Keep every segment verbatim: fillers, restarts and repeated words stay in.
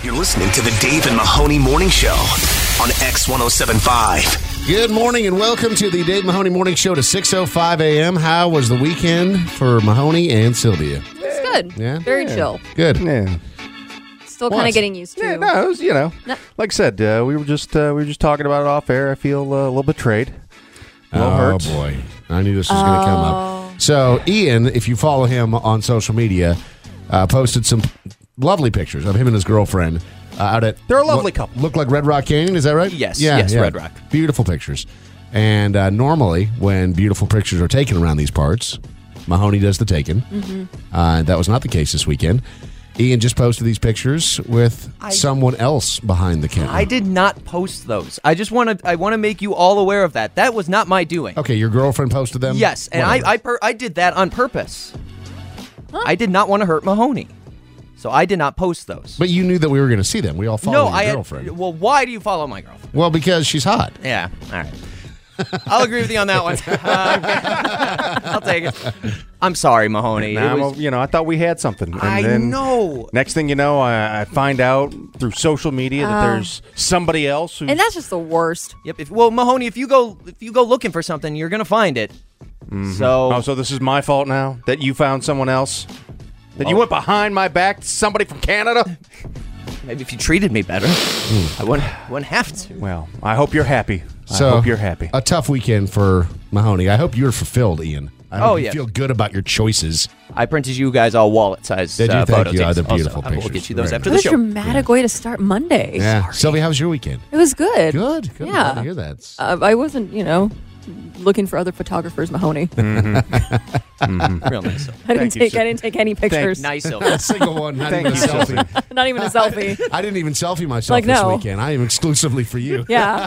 You're listening to the Dave and Mahoney Morning Show on X one oh seven point five. Good morning and welcome to the Dave Mahoney Morning Show to six oh five a.m. How was the weekend for Mahoney and Sylvia? It's good. Yeah? Very Yeah. chill. Good. Yeah. Still kind What? of getting used to. Yeah, no, it was, you know, No. like I said, uh, we were just uh, we were just talking about it off air. I feel uh, a little betrayed, a little Oh, hurt. boy. I knew this was going to come up. So, Ian, if you follow him on social media, uh, posted some lovely pictures of him and his girlfriend uh, out at... They're a lovely what couple. Look like Red Rock Canyon, is that right? Yes, yes, Red Rock. Beautiful pictures. And uh, normally, when beautiful pictures are taken around these parts, Mahoney does the taking. Mm-hmm. Uh, that was not the case this weekend. Ian just posted these pictures with I- someone else behind the camera. I did not post those. I just want to. I want to make you all aware of that. That was not my doing. Okay, your girlfriend posted them? Yes, and Whatever. I I, per- I did that on purpose. I did not want to hurt Mahoney, so I did not post those. But you knew that we were going to see them. We all follow no, your I had, girlfriend. well, why do you follow my girlfriend? Well, because she's hot. Yeah, all right. I'll agree with you on that one. Uh, I'll take it. I'm sorry, Mahoney. Now It I'm was- a- you know, I thought we had something. And I then know. Next thing you know, I, I find out through social media that there's somebody else who's... And that's just the worst. Yep. If, well, Mahoney, if you go if you go looking for something, you're gonna find it. So, Oh, so this is my fault now that you found someone else? That you Oh. went behind my back to somebody from Canada? maybe if you treated me better, I wouldn't wouldn't have to. Well, I hope you're happy. So, I hope you're happy. A tough weekend for Mahoney. I hope you're fulfilled, Ian. I hope Oh, you yeah. feel good about your choices. I printed you guys all wallet-sized Did you? uh, Thank photo you. tapes. Oh, they're beautiful also. I will pictures. get you those Very after What the a show. dramatic way to start Monday. Yeah. Sylvia, how was your weekend? It was good. Good. Good. Yeah. Glad to hear that. Uh, I wasn't, you know, looking for other photographers, Mahoney. Real nice. I didn't Thank you, take. sir. I didn't take any pictures. Nice. A single one. Not Thank even a you, selfie. Not even a selfie. I didn't even selfie myself Like, this no. weekend. I am exclusively for you. Yeah.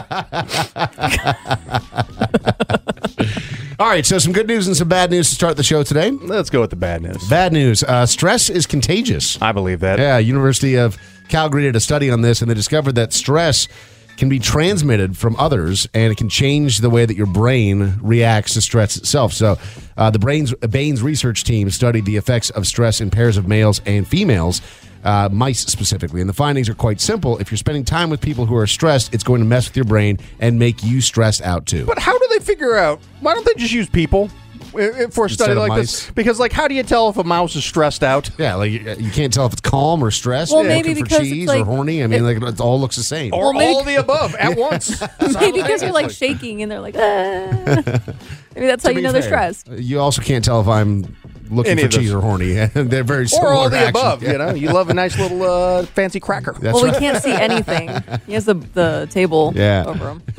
All right, so some good news and some bad news to start the show today. Let's go with the bad news. Bad news. Uh, stress is contagious. I believe that. Yeah, University of Calgary did a study on this, and they discovered that stress can be transmitted from others, and it can change the way that your brain reacts to stress itself. So uh, the Brains, Baines research team studied the effects of stress in pairs of males and females, uh, mice specifically. And the findings are quite simple. If you're spending time with people who are stressed, it's going to mess with your brain and make you stressed out too. But how do they figure out? Why don't they just use people i- i- for a study Instead of like mice? this? Because, like, how do you tell if a mouse is stressed out? Yeah, like you you can't tell if it's calm or stressed, Well, or maybe looking for because it's cheese like- or horny. I mean, like it all looks the same. Or maybe- all the above at once? Maybe because you're like shaking and they're like, ah. Maybe that's how To you be know they're fair, stressed. You also can't tell if I'm looking Any for of those. cheese or horny. They're very similar Or all the reactions. above, you know? You love a nice little uh, fancy cracker. That's well, right. we can't see anything. He has the the table Yeah. over him.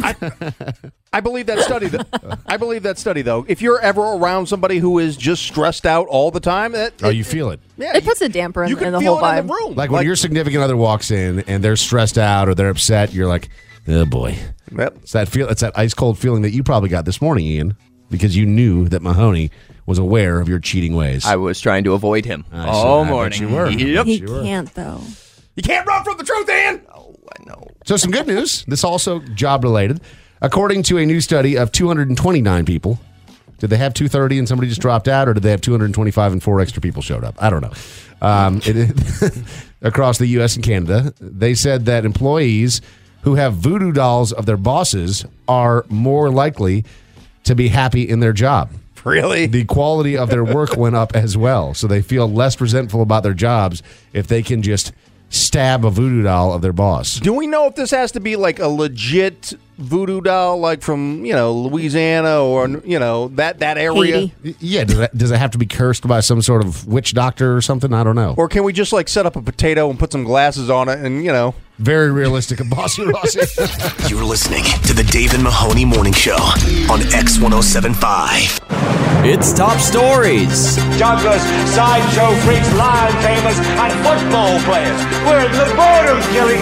I believe that study. Th- I believe that study, though. If you're ever around somebody who is just stressed out all the time, that, Oh, you feel it. yeah, It puts a damper in, you can in the feel whole it vibe. in the room. Like when your significant other walks in and they're stressed out or they're upset, you're like, oh boy. Yep. It's that feel. It's that ice cold feeling that you probably got this morning, Ian, because you knew that Mahoney was aware of your cheating ways. I was trying to avoid him I all see. I bet morning. you were. Yep. He Sure. can't though. You can't run from the truth, Ian. Oh, I know. So some good news. This also job related. According to a new study of two hundred twenty-nine people, did they have two hundred thirty and somebody just dropped out, or did they have two hundred twenty-five and four extra people showed up? I don't know. Um, it, across the U S and Canada, they said that employees who have voodoo dolls of their bosses are more likely to be happy in their job. Really? The quality of their work went up as well, so they feel less resentful about their jobs if they can just stab a voodoo doll of their boss. Do we know if this has to be like a legit voodoo doll, like from, you know, Louisiana or, you know, that, that area? Haiti. Y- Yeah, does it, does it have to be cursed by some sort of witch doctor or something? I don't know. Or can we just, like, set up a potato and put some glasses on it and, you know... Very realistic of Bossy Rossi. You're listening to the Dave and Mahoney Morning Show on X one oh seven point five. It's top stories. Jugglers, sideshow freaks, lion tamers, and football players. We're in the boredom killing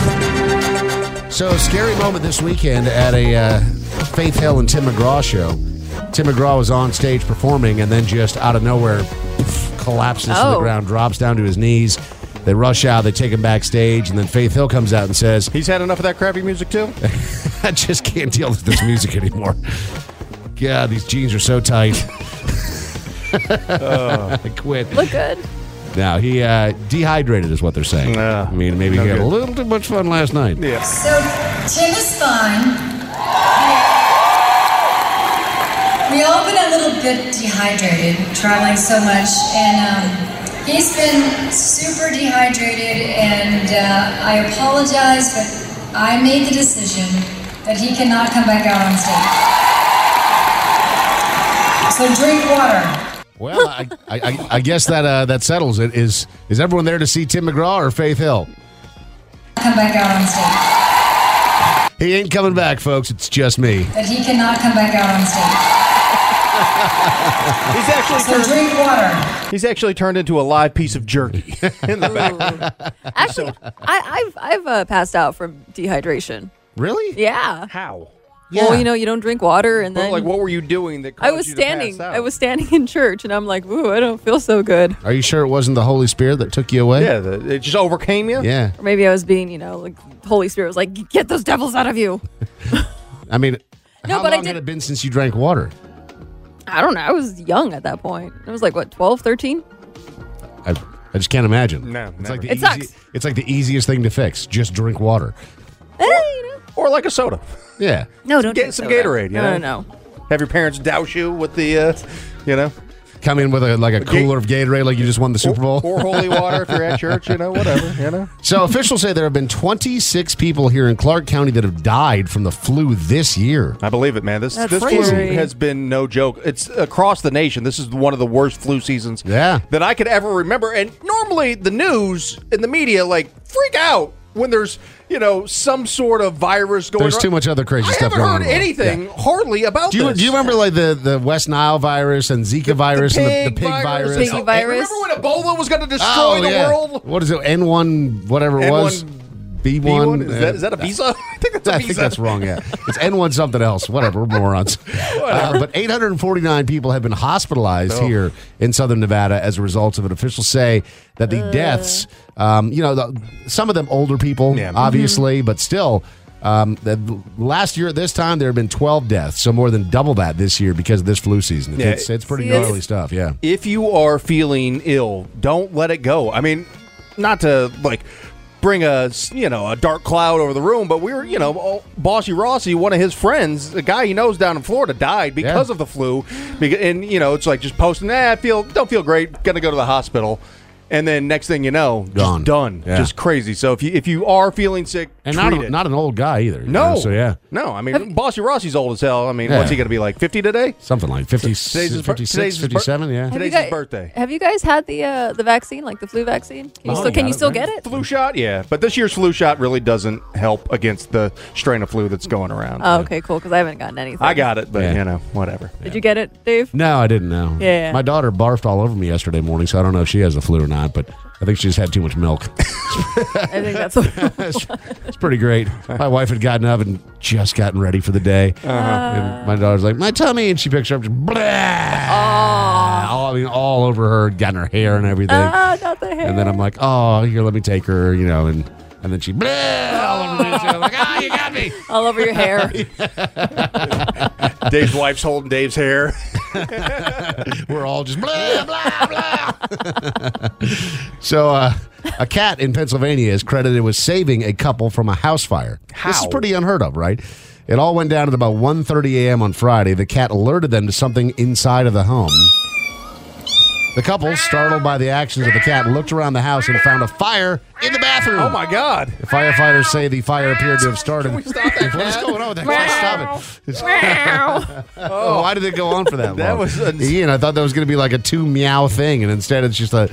business. So, scary moment this weekend at a uh, Faith Hill and Tim McGraw show. Tim McGraw was on stage performing and then just out of nowhere poof, collapses to the Oh. ground, drops down to his knees. They rush out, they take him backstage, and then Faith Hill comes out and says, He's had enough of that crappy music, too? I just can't deal with this music anymore. God, these jeans are so tight. I quit. Look good. No, he uh, dehydrated is what they're saying. Uh, I mean, maybe no he had good. a little too much fun last night. Yeah. So Tim is fine. We all been a little bit dehydrated, traveling so much, and um, he's been super dehydrated. And uh, I apologize, but I made the decision that he cannot come back out on stage. So drink water. Well, I, I, I guess that uh, that settles it. Is is everyone there to see Tim McGraw or Faith Hill? Come back out on stage. He ain't coming back, folks. It's just me. That he cannot come back out on stage. He's actually So turned, drink water. he's actually turned into a live piece of jerky in the back. Actually, I, I've I've uh, passed out from dehydration. Really? Yeah. How? Well, you know, you don't drink water, and Well, then like, what were you doing that caused I was you to standing. pass out? I was standing in church, and I'm like, "Ooh, I don't feel so good." Are you sure it wasn't the Holy Spirit that took you away? Yeah, the, it just overcame you? Yeah. Or maybe I was being, you know, like Holy Spirit was like, "Get those devils out of you." I mean, No, how but I long had did- it been since you drank water? I don't know. I was young at that point. It was like what, twelve, thirteen? I, I just can't imagine. No, it's never. like the It easy, sucks. It's like the easiest thing to fix. Just drink water. Eh, you know. Or like a soda. Yeah. No, don't Get drink some soda. Gatorade, you No, know? no, no. Have your parents douse you with the, uh, you know, Come in with a like a cooler of Gatorade, like you just won the Super Bowl. or holy water if you're at church, you know, whatever, you know. So officials say there have been twenty-six people here in Clark County that have died from the flu this year. I believe it, man. This That's this crazy. flu has been no joke. It's across the nation. This is one of the worst flu seasons Yeah. that I could ever remember. And normally the news and the media like freak out when there's, you know, some sort of virus going There's around. too much other crazy I stuff haven't going heard on. anything Yeah. hardly about Do you, this. do you remember like the, the West Nile virus and Zika virus and the, the pig virus? Piggy Oh, virus. Remember when Ebola was going to destroy Oh, the yeah. world? What is it? N one, whatever it N one was. B one. B one? Is that, is that a visa? I think that's a I visa. think that's wrong, yeah. It's N one something else. Whatever, we're morons. Uh, but eight hundred forty-nine people have been hospitalized Oh. here in southern Nevada as a result of it. Officials say that the deaths, um, you know, the, some of them older people, Yeah. obviously, but still, um, the, last year at this time, there have been twelve deaths, so more than double that this year because of this flu season. Yeah. It's, it's pretty See, it's- gnarly stuff, yeah. If you are feeling ill, don't let it go. I mean, not to like bring a you know a dark cloud over the room, but we were you know all- Bossy Rossi, one of his friends, a guy he knows down in Florida, died because Yeah. of the flu. Beca- And you know it's like just posting, eh, I feel don't feel great, gonna go to the hospital. And then next thing you know, Gone. just done, Yeah. just crazy. So if you if you are feeling sick, And treat not, it. a, not an old guy either. you no, know, so, yeah. no. I mean, Bossy Rossi's old as hell. I mean, Yeah. what's he gonna be like? Fifty today? Something like fifty, Today's his bir- fifty-six, today's his bir- fifty-seven, yeah. Have you Today's guys- his birthday. Have you guys had the uh, the vaccine, like the flu vaccine? Can you Oh, still, you can got you it, still right? get it? Flu shot, yeah, but this year's flu shot really doesn't help against the strain of flu that's going around. Oh, okay, cool. Because I haven't gotten anything. I got it, but Yeah. you know, whatever. Did you get it, Dave? No, I didn't know. Yeah. My daughter barfed all over me yesterday morning, so I don't know if she has the flu or not, but I think she just had too much milk. I think that's what. it's, it's pretty great. My wife had gotten up and just gotten ready for the day. Uh-huh. And my daughter's like, my tummy. And she picks her up, just blah. All, I mean, all over her, got in her hair and everything. Ah, not the hair. And then I'm like, oh, here, let me take her, you know, and and then she blah, all over me. So I'm like, oh, you got me. all over your hair. Dave's wife's holding Dave's hair. We're all just blah, blah, blah. So, uh, a cat in Pennsylvania is credited with saving a couple from a house fire. This is How? pretty unheard of, right? It all went down at about one thirty a.m. on Friday. The cat alerted them to something inside of the home. The couple, startled by the actions of the cat, looked around the house and found a fire in the bathroom. Oh my God! The firefighters say the fire appeared to have started. Can we stop that What is cat? going on with that cat? Stop it. It's- Oh, why did it go on for that, That long? was uns- Ian, I thought that was going to be like a two meow thing, and instead it's just a.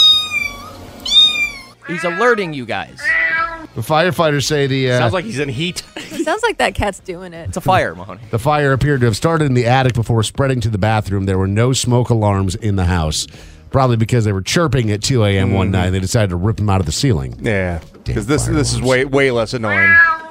He's alerting you guys. The firefighters say the uh, Sounds like he's in heat. It sounds like that cat's doing it. It's a fire, Mahoney. the fire appeared to have started in the attic before spreading to the bathroom. There were no smoke alarms in the house, probably because they were chirping at two a.m. one night. They decided to rip them out of the ceiling. Yeah, because this fire this is alarms. way way less annoying.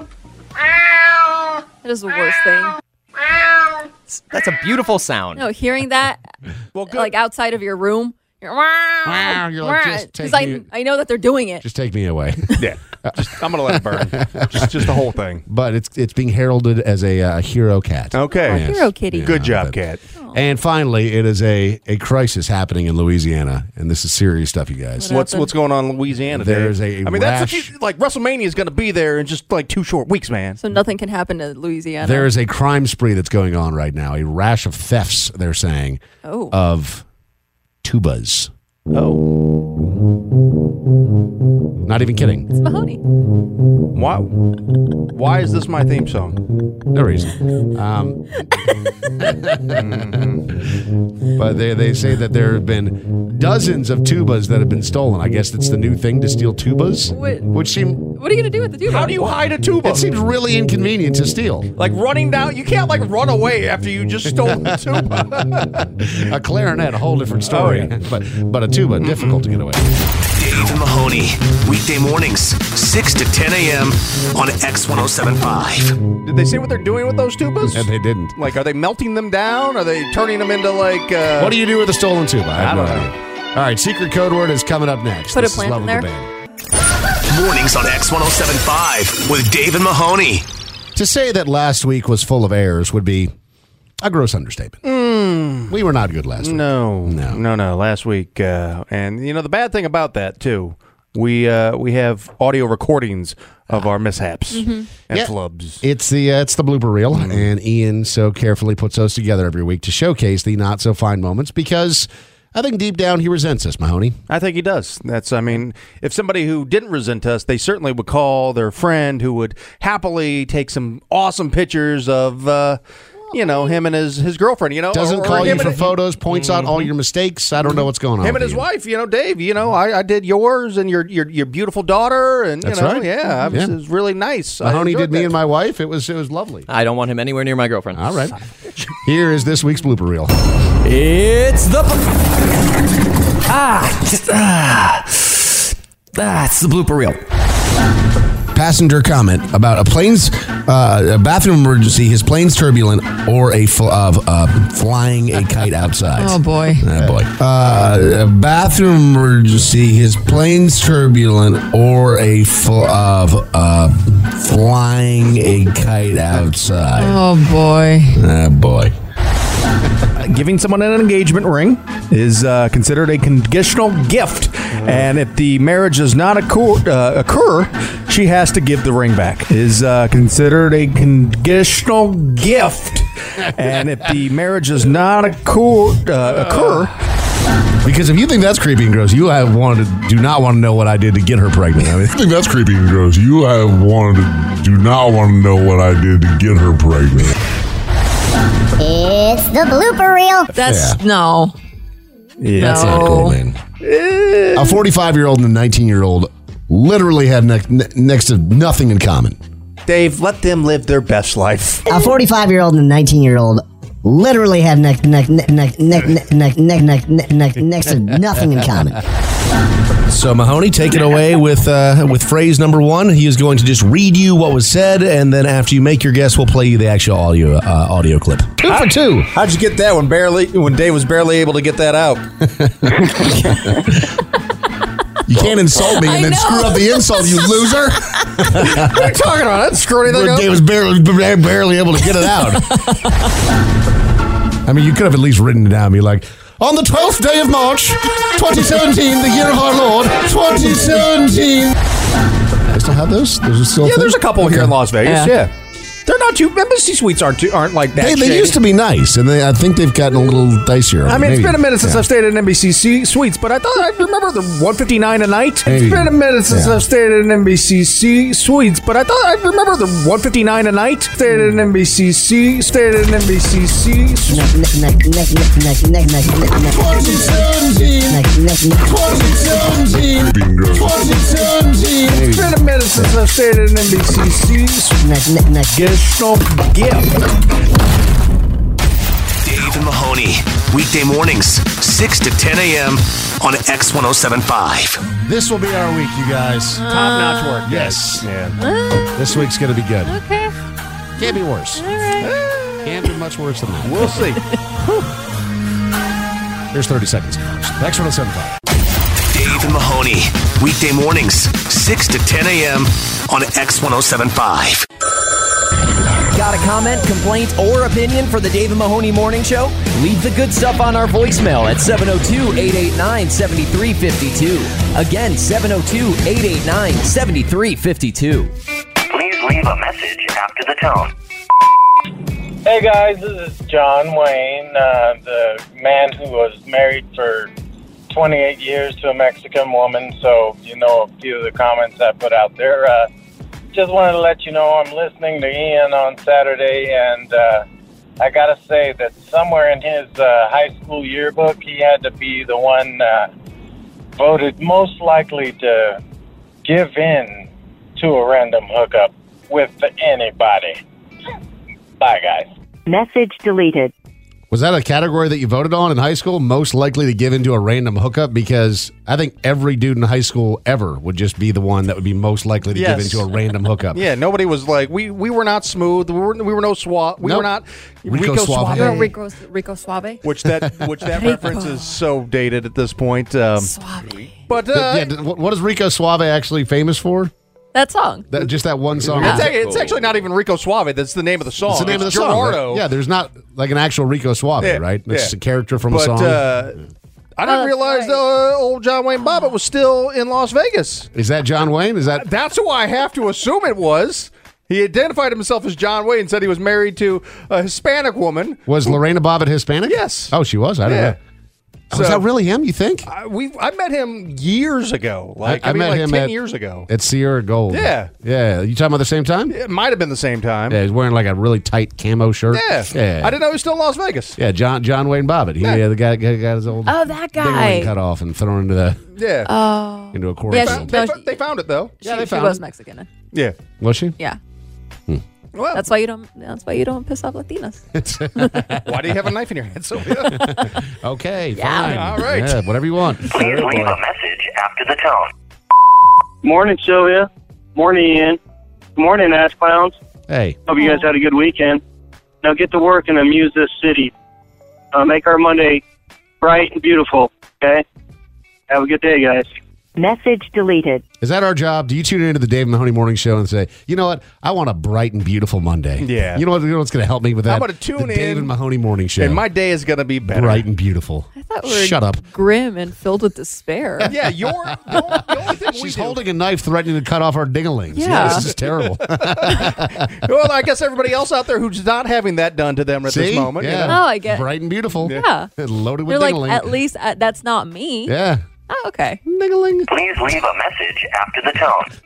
That is the worst thing. That's a beautiful sound. No, hearing that, Well, good. like outside of your room, you're, Wow, you're like, just take because I, me- I know that they're doing it. Just take me away. Yeah, just, I'm gonna let it burn. Just just the whole thing. But it's it's being heralded as a uh, hero cat. Okay. Yes. Hero kitty. Good job, but cat. And finally, it is a, a crisis happening in Louisiana, and this is serious stuff, you guys. What What's happened? what's going on in Louisiana? There's Dave? a I mean, that's rash- what you, like WrestleMania is going to be there in just like two short weeks, man. So nothing can happen to Louisiana. There is a crime spree that's going on right now, a rash of thefts, they're saying, oh. of tubas. Oh, Not even kidding. It's Mahoney. why? Why is this my theme song? No reason. Um, but they, they say that there have been dozens of tubas that have been stolen. I guess it's the new thing to steal tubas, Wait. which seem What are you going to do with the tuba? How do you hide a tuba? it seems really inconvenient to steal. Like running down, you can't like run away after you just stole the tuba. A clarinet, a whole different story, Oh, yeah. but but a tuba, difficult to get away. Dave and Mahoney, weekday mornings, six to ten a.m. on X ten seventy-five. Did they say what they're doing with those tubas? And they didn't. Like, are they melting them down? Are they turning them into like? Uh, What do you do with a stolen tuba? I have I no don't idea. All right, secret code word is coming up next. Put a This is plant Love in of the there? Band. Mornings on X ten seventy-five with Dave and Mahoney. To say that last week was full of errors would be a gross understatement. We were not good last week. No, No. no, no. Last week, uh, and you know the bad thing about that too, we uh, we have audio recordings of our mishaps and Yeah. flubs. It's the uh, it's the blooper reel, and Ian so carefully puts those together every week to showcase the not so fine moments because I think deep down he resents us, Mahoney. I think he does. That's, I mean, if somebody who didn't resent us, they certainly would call their friend who would happily take some awesome pictures of, uh, you know, him and his, his girlfriend, you know. Doesn't or call you him for and- photos, points out all your mistakes. I don't know what's going on. Him and with his Ian. wife, you know, Dave, you know, I, I did yours and your your your beautiful daughter, and you That's know, right. yeah, I was, Yeah. it was really nice. I Mahoney enjoyed did me that. and my wife. It was it was lovely. I don't want him anywhere near my girlfriend. All right. Here is this week's blooper reel. It's the ah, just, ah, ah, it's the blooper reel. Passenger comment about a plane's uh, a bathroom emergency. His plane's turbulent, or a fl- of uh, flying a kite outside. Oh, boy. Oh boy. Uh, a bathroom emergency. His plane's turbulent, or a fl- of uh, flying a kite outside. Oh, boy. Oh boy. Giving someone an engagement ring is uh, considered a conditional gift, and if the marriage does not occur, uh, occur she has to give the ring back. Is uh, considered a conditional gift, and if the marriage does not occur, uh, occur Because if you think that's creepy and gross, you have wanted to, do not want to know what I did to get her pregnant. I mean, I think that's creepy and gross. You have wanted to, do not want to know what I did to get her pregnant. It's the blooper reel. That's no. yeah, that's No. not cool, man. A forty-five-year-old and a nineteen-year-old literally have ne- ne- next to nothing in common. Dave, let them live their best life. A forty-five-year-old and a nineteen-year-old literally have neck, neck, neck, neck, neck, neck, neck, neck, neck, neck, neck, next to nothing in common. So Mahoney, take it away with uh, with phrase number one. He is going to just read you what was said, and then after you make your guess, we'll play you the actual audio uh, audio clip. Two for two. How'd you get that when barely when Dave was barely able to get that out? You can't insult me and I then know. screw up the insult, you loser. What are you talking about? I didn't screw anything up. Dave was barely barely able to get it out. I mean, you could have at least written it down and be like, on the twelfth day of March, twenty seventeen, the year of our Lord, twenty seventeen. I still have those? Those are still Yeah, there's a couple here in Las Vegas. Yeah. Yeah, they're not too. Embassy suites aren't too, aren't like that. They, they shady. used to be nice, and they, I think they've gotten a little dicier. I mean, it's Maybe. been a minute since Yeah. I've stayed at an N B C C suites, but I thought I remember the one fifty-nine a night. Maybe. It's been a minute since Yeah. I've stayed at an N B C C suites, but I thought I remember the one fifty-nine a night. Stayed at an N B C C. Stayed at an N B C C. Neck, neck, neck, neck, neck, neck, neck, neck, neck, neck, twenty seventeen, neck, neck, neck. twenty seventeen, Creepy and gross. twenty seventeen. It's been a minute since I've stayed at an N B C C. Neck, neck, neck. Additional gift. Dave and Mahoney, weekday mornings, six to ten a.m. on X ten seventy-five. This will be our week, you guys. Top notch work. Yes. Yeah. This week's going to be good. Okay. Can't be worse. All right. Can't be much worse than that. We'll see. Here's thirty seconds. X ten seventy-five. Dave and Mahoney, weekday mornings, six to ten a.m. on X ten seventy-five. Got a comment, complaint, or opinion for the Dave and Mahoney Morning Show? Leave the good stuff on our voicemail at seven oh two, eight eight nine, seven three five two. Again, seven oh two, eight eight nine, seven three five two. Please leave a message after the tone. Hey guys, this is John Wayne, uh, the man who was married for twenty-eight years to a Mexican woman, so you know a few of the comments I put out there. Uh, just wanted to let you know I'm listening to Ian on Saturday, and uh, I gotta say that somewhere in his uh, high school yearbook, he had to be the one uh, voted most likely to give in to a random hookup with anybody. Bye, guys. Message deleted. Was that a category that you voted on in high school? Most likely to give into a random hookup? Because I think every dude in high school ever would just be the one that would be most likely to Yes. give into a random hookup. Yeah, nobody was like, we we were not smooth. We were, we were no swap. We Nope. were not Rico Rico, Suave. Suave. You're a Rico, Rico Suave. Which that which that Rico. reference is so dated at this point. Um, Suave. but uh, yeah, d- what what is Rico Suave actually famous for? That song. That, just that one song? it's, a- it's actually not even Rico Suave. That's the name of the song. It's the name of the song. Gerardo. right? Yeah, there's not like an actual Rico Suave, Yeah, right? It's yeah. just a character from but, a song. Uh, I Oh, didn't that's realize right. the uh, old John Wayne Bobbitt was still in Las Vegas. Is that John Wayne? Is that That's who I have to assume it was. He identified himself as John Wayne and said he was married to a Hispanic woman. was Lorena Bobbitt Hispanic? Yes. Oh, she was. I don't Yeah. know. Oh, was So- that really him? You think? I, we I met him years ago. Like I, mean, met like him ten at, years ago. at Sierra Gold. Yeah. yeah. You talking about the same time? It might have been the same time. Yeah, he's wearing like a really tight camo shirt. Yeah. yeah. I didn't know he was still in Las Vegas. Yeah, John John Wayne Bobbitt. He, Yeah. yeah, the guy, guy got his old Oh, that dingling guy. cut off and thrown into the Yeah. Oh. into a Yeah, cornfield. she- they, no, fo- they found it though. She, Yeah, they she found was it. Mexican. Yeah. Was she? Yeah. Well, That's why you don't. That's why you don't piss off Latinas. why do you have a knife in your hand, Sylvia? Okay, Yeah. fine. All right. Yeah, whatever you want. Please leave a message after the tone. Morning, Sylvia. Morning, Ian. Morning, ass clowns. Hey, Hope you guys had a good weekend. Now get to work and amuse this city. Uh, make our Monday bright and beautiful, okay? Have a good day, guys. Message deleted. is that our job? Do you tune into the Dave Mahoney Morning Show and say, you know what? I want a bright and beautiful Monday. Yeah. You know what? You know what's going to help me with that? I'm gonna tune the Dave in, and Mahoney Morning Show. and my day is gonna be better. bright and beautiful. I thought we were Shut up. grim and filled with despair. Yeah, you're the only thing we She's do. holding a knife, threatening to cut off our dinglings. Yeah. this is terrible. Well, I guess everybody else out there who's not having that done to them at See? this moment. you Yeah. know? Oh, I get. Bright and beautiful. Yeah. Loaded with They're like, dingling. at least uh, that's not me. yeah. Oh, okay. Dingling. Please leave a message after the tone.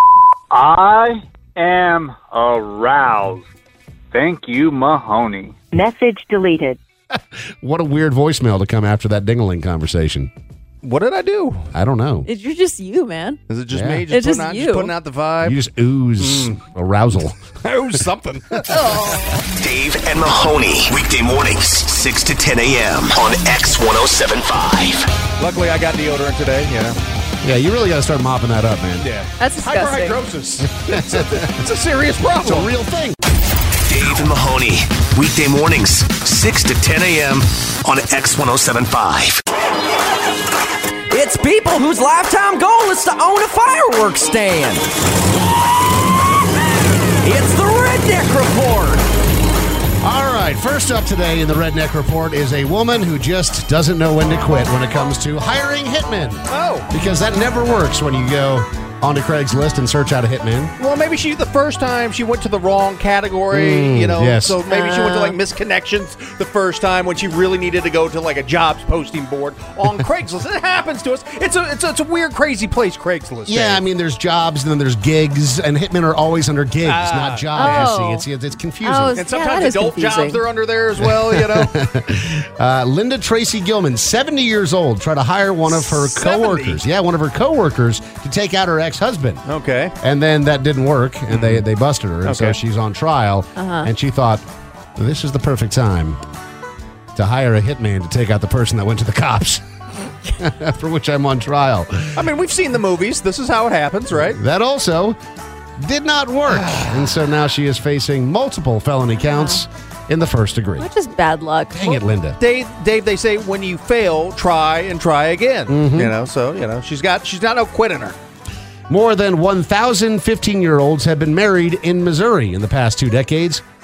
I am aroused. Thank you, Mahoney. Message deleted. What a weird voicemail to come after that dingling conversation. What did I do? I don't know. It, you're just you, man. Is it just Yeah. me? Just It's putting, just out, you. just putting out the vibe? You just ooze arousal. Oh, something. Dave and Mahoney. Weekday mornings, six to ten a.m. on X ten seventy-five. Luckily, I got deodorant today. Yeah. Yeah, you really got to start mopping that up, man. Yeah. That's disgusting. Hyperhidrosis. it's, a, it's a serious problem. It's a real thing. Dave and Mahoney. Weekday mornings, six to ten a.m. on X ten seventy-five. It's people whose lifetime goal is to own a fireworks stand. It's the Redneck Report. All right, first up today in the Redneck Report is a woman who just doesn't know when to quit when it comes to hiring hitmen. Oh. Because that never works when you go onto Craigslist and search out a hitman. Well, maybe she, the first time, she went to the wrong category, Mm, you know, yes. so maybe she went to Uh. like misconnections the first time when she really needed to go to like a jobs posting board on Craigslist. It happens to us. It's a, it's a, it's a weird, crazy place, Craigslist. Yeah, Dave. I mean, there's jobs and then there's gigs, and hitmen are always under gigs, Ah. not jobs. Oh. You see, it's, it's confusing. Oh, And yeah, sometimes that is adult confusing. jobs are under there as well, you know. Uh, Linda Tracy Gilman, seventy years old, tried to hire one of her seventy? coworkers. Yeah, one of her coworkers to take out her ex-husband. Okay. And then that didn't work, and they, they busted her, and so Okay. she's on trial. Uh-huh. And she thought, this is the perfect time to hire a hitman to take out the person that went to the cops, for which I'm on trial. I mean, we've seen the movies. This is how it happens, right? That also did not work, and so now she is facing multiple felony counts in the first degree. That's just bad luck. Dang it, Linda. Dave, Dave, they say when you fail, try and try again. Mm-hmm. You know, so you know she's got she's got no quit in her. More than one thousand fifteen-year-olds have been married in Missouri in the past two decades,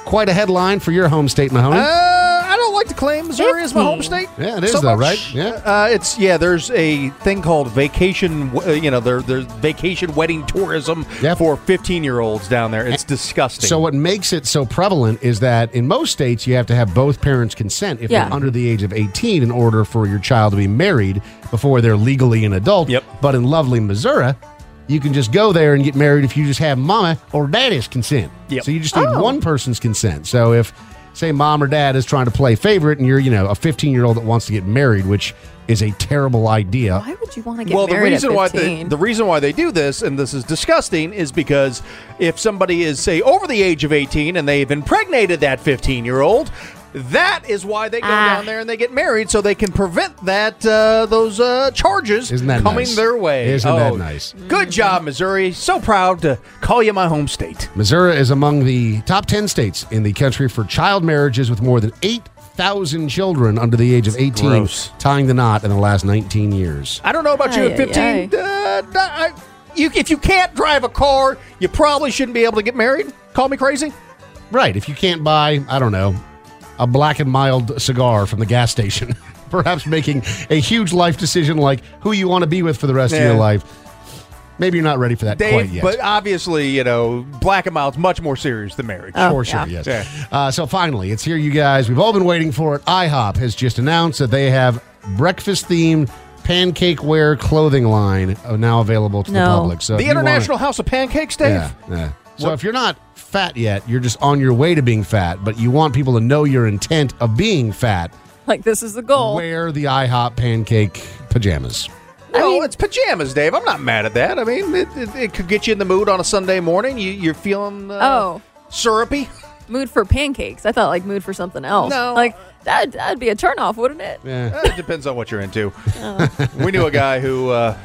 quite a headline for your home state, Mahoney. Uh, I don't like to claim Missouri is my home state. Yeah, it is so though, much. right? Yeah. Uh, it's yeah. There's a thing called vacation. Uh, you know, there, there's vacation wedding tourism Yep. for fifteen year olds down there. It's disgusting. So what makes it so prevalent is that in most states you have to have both parents consent if Yeah. they're under the age of eighteen in order for your child to be married before they're legally an adult. Yep. But in lovely Missouri, you can just go there and get married if you just have mama or daddy's consent. Yep. So you just need Oh. one person's consent. So if, say, mom or dad is trying to play favorite and you're, you know, a fifteen-year-old that wants to get married, which is a terrible idea. Why would you want to get well, the married reason at why they, fifteen? the reason why they do this, and this is disgusting, is because if somebody is, say, over the age of eighteen and they've impregnated that fifteen-year-old, that is why they go Ah. down there and they get married, so they can prevent that uh, those uh, charges Isn't that coming nice? their way. Isn't oh, that nice? Good job, Missouri. So proud to call you my home state. Missouri is among the top ten states in the country for child marriages with more than eight thousand children under the age of eighteen Gross. tying the knot in the last nineteen years. I don't know about you Ay, at fifteen. ay, Uh, I, you, if you can't drive a car, you probably shouldn't be able to get married. Call me crazy. Right. If you can't buy, I don't know, a black and mild cigar from the gas station, perhaps making a huge life decision like who you want to be with for the rest of Yeah. your life. Maybe you're not ready for that quite Dave, yet. but obviously, you know, black and mild's much more serious than marriage. Oh, For sure, yeah. yes. Yeah. Uh, so finally, it's here, you guys. We've all been waiting for it. IHOP has just announced that they have breakfast-themed pancake-wear clothing line uh, now available to the No. public. So if The you wanna- International House of Pancakes, Dave? Yeah, yeah. So if you're not fat yet, you're just on your way to being fat, but you want people to know your intent of being fat, Like, this is the goal. wear the IHOP pancake pajamas. Well, it's pajamas, Dave. I'm not mad at that. I mean, it, it, it could get you in the mood on a Sunday morning. You, you're feeling uh, Oh. syrupy. Mood for pancakes. I thought, like, mood for something else. No. Like, that, that'd be a turnoff, wouldn't it? Yeah. Eh, it depends on what you're into. We knew a guy who... Uh,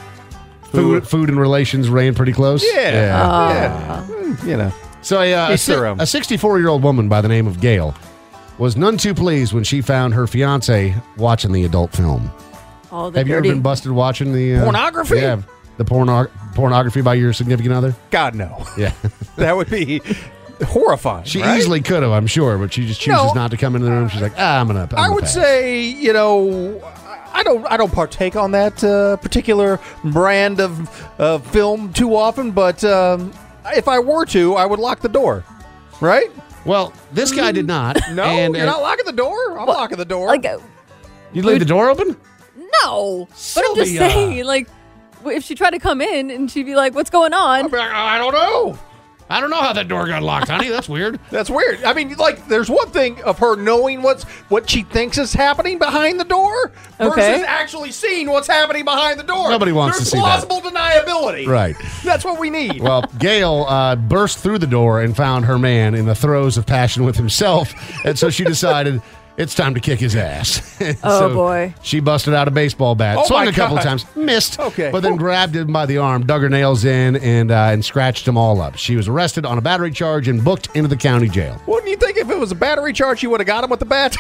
Food, food and relations ran pretty close. yeah, Yeah. yeah. Mm, you know. So a, uh, a, Each si- their own. a sixty-four-year-old woman by the name of Gail was none too pleased when she found her fiance watching the adult film. Oh, the Have you ever dirty. been busted watching the uh, Pornography? Yeah, the porno- pornography by your significant other. God, no. Yeah, That would be horrifying. she right? easily could have, I'm sure, but she just chooses No. not to come into the room. She's like, ah, I'm gonna. I'm I gonna would pass. say, you know, I don't, I don't partake on that uh, particular brand of uh, film too often. But um, if I were to, I would lock the door. Right? Well, this guy did not. No, and, you're and not locking the door. I'm locking the door. Like, uh, you leave the door open. no. But I'm just Sylvia. saying, like, w- if she tried to come in and she'd be like, what's going on? I'd be like, I don't know. I don't know how that door got locked, honey. That's weird. That's weird. I mean, like, there's one thing of her knowing what's what she thinks is happening behind the door versus Okay. actually seeing what's happening behind the door. Nobody wants There's to see that. plausible deniability. Right. That's what we need. Well, Gail uh, burst through the door and found her man in the throes of passion with himself, and so she decided it's time to kick his ass. Oh, So boy. She busted out a baseball bat, Oh, swung my a couple God. times, missed, Okay. but then Whew. grabbed him by the arm, dug her nails in, and uh, and scratched them all up. She was arrested on a battery charge and booked into the county jail. Wouldn't you think if it was a battery charge, she would have got him with the bat?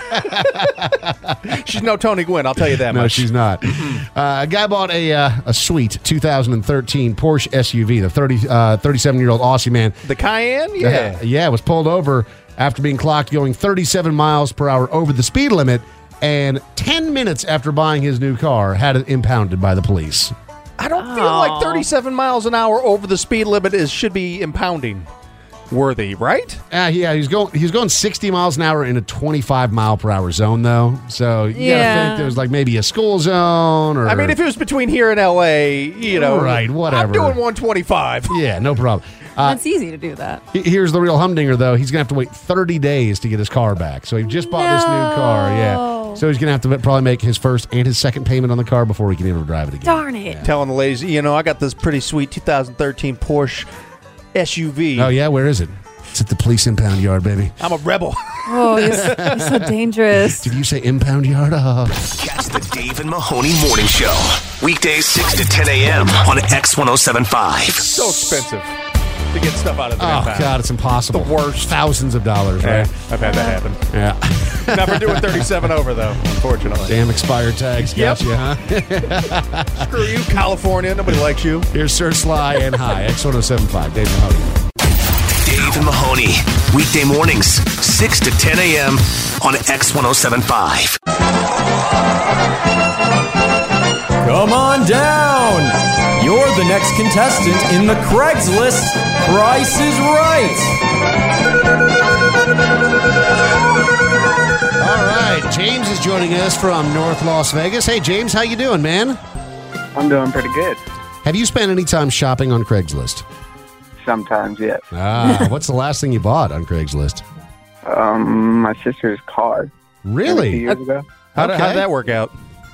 She's no Tony Gwynn, I'll tell you that No, much. she's not. uh, a guy bought a uh, a sweet two thousand thirteen Porsche S U V. The thirty, uh, thirty-seven-year-old Aussie man. The Cayenne? Yeah. Uh, yeah, was pulled over after being clocked going thirty-seven miles per hour over the speed limit, and ten minutes after buying his new car, had it impounded by the police. I don't feel like thirty-seven miles an hour over the speed limit is should be impounding worthy, right? Uh, yeah, he's going he's going sixty miles an hour in a twenty-five mile per hour zone, though. So you Yeah. gotta think there was like maybe a school zone, or I mean, if it was between here and L A, you know, Right, whatever. I'm doing one twenty-five. yeah, no problem. Uh, It's easy to do that. He- Here's the real humdinger, though. He's going to have to wait thirty days to get his car back. So he just bought this new car. Yeah. No. So he's going to have to probably make his first and his second payment on the car before he can ever drive it again. Darn it. Telling the ladies, you know, I got this pretty sweet two thousand thirteen Porsche S U V. Oh, yeah? Where is it? It's at the police impound yard, baby. I'm a rebel. Oh, he's, he's so dangerous. Did you say impound yard? Oh. Catch the Dave and Mahoney Morning Show. Weekdays six to ten a.m. on X ten seventy-five. So expensive to get stuff out of the Oh, impound. God, it's impossible. The worst. Thousands of dollars, Yeah, right? I've had that happen. Yeah. Never doing thirty-seven over, though, unfortunately. Damn expired tags got Yep. you, huh? Screw you, California. Nobody likes you. Here's Sir Sly and Hi, X ten seventy-five. Dave Mahoney. Dave and Mahoney. Weekday mornings, six to ten a.m. on X one oh seven point five. Come on down. You're the next contestant in the Craigslist Price is Right. All right, James is joining us from North Las Vegas. Hey, James, how you doing, man? I'm doing pretty good. Have you spent any time shopping on Craigslist? Sometimes, yes. Ah, what's the last thing you bought on Craigslist? Um, my sister's car. Really? Two years ago. How did, Okay. how did that work out?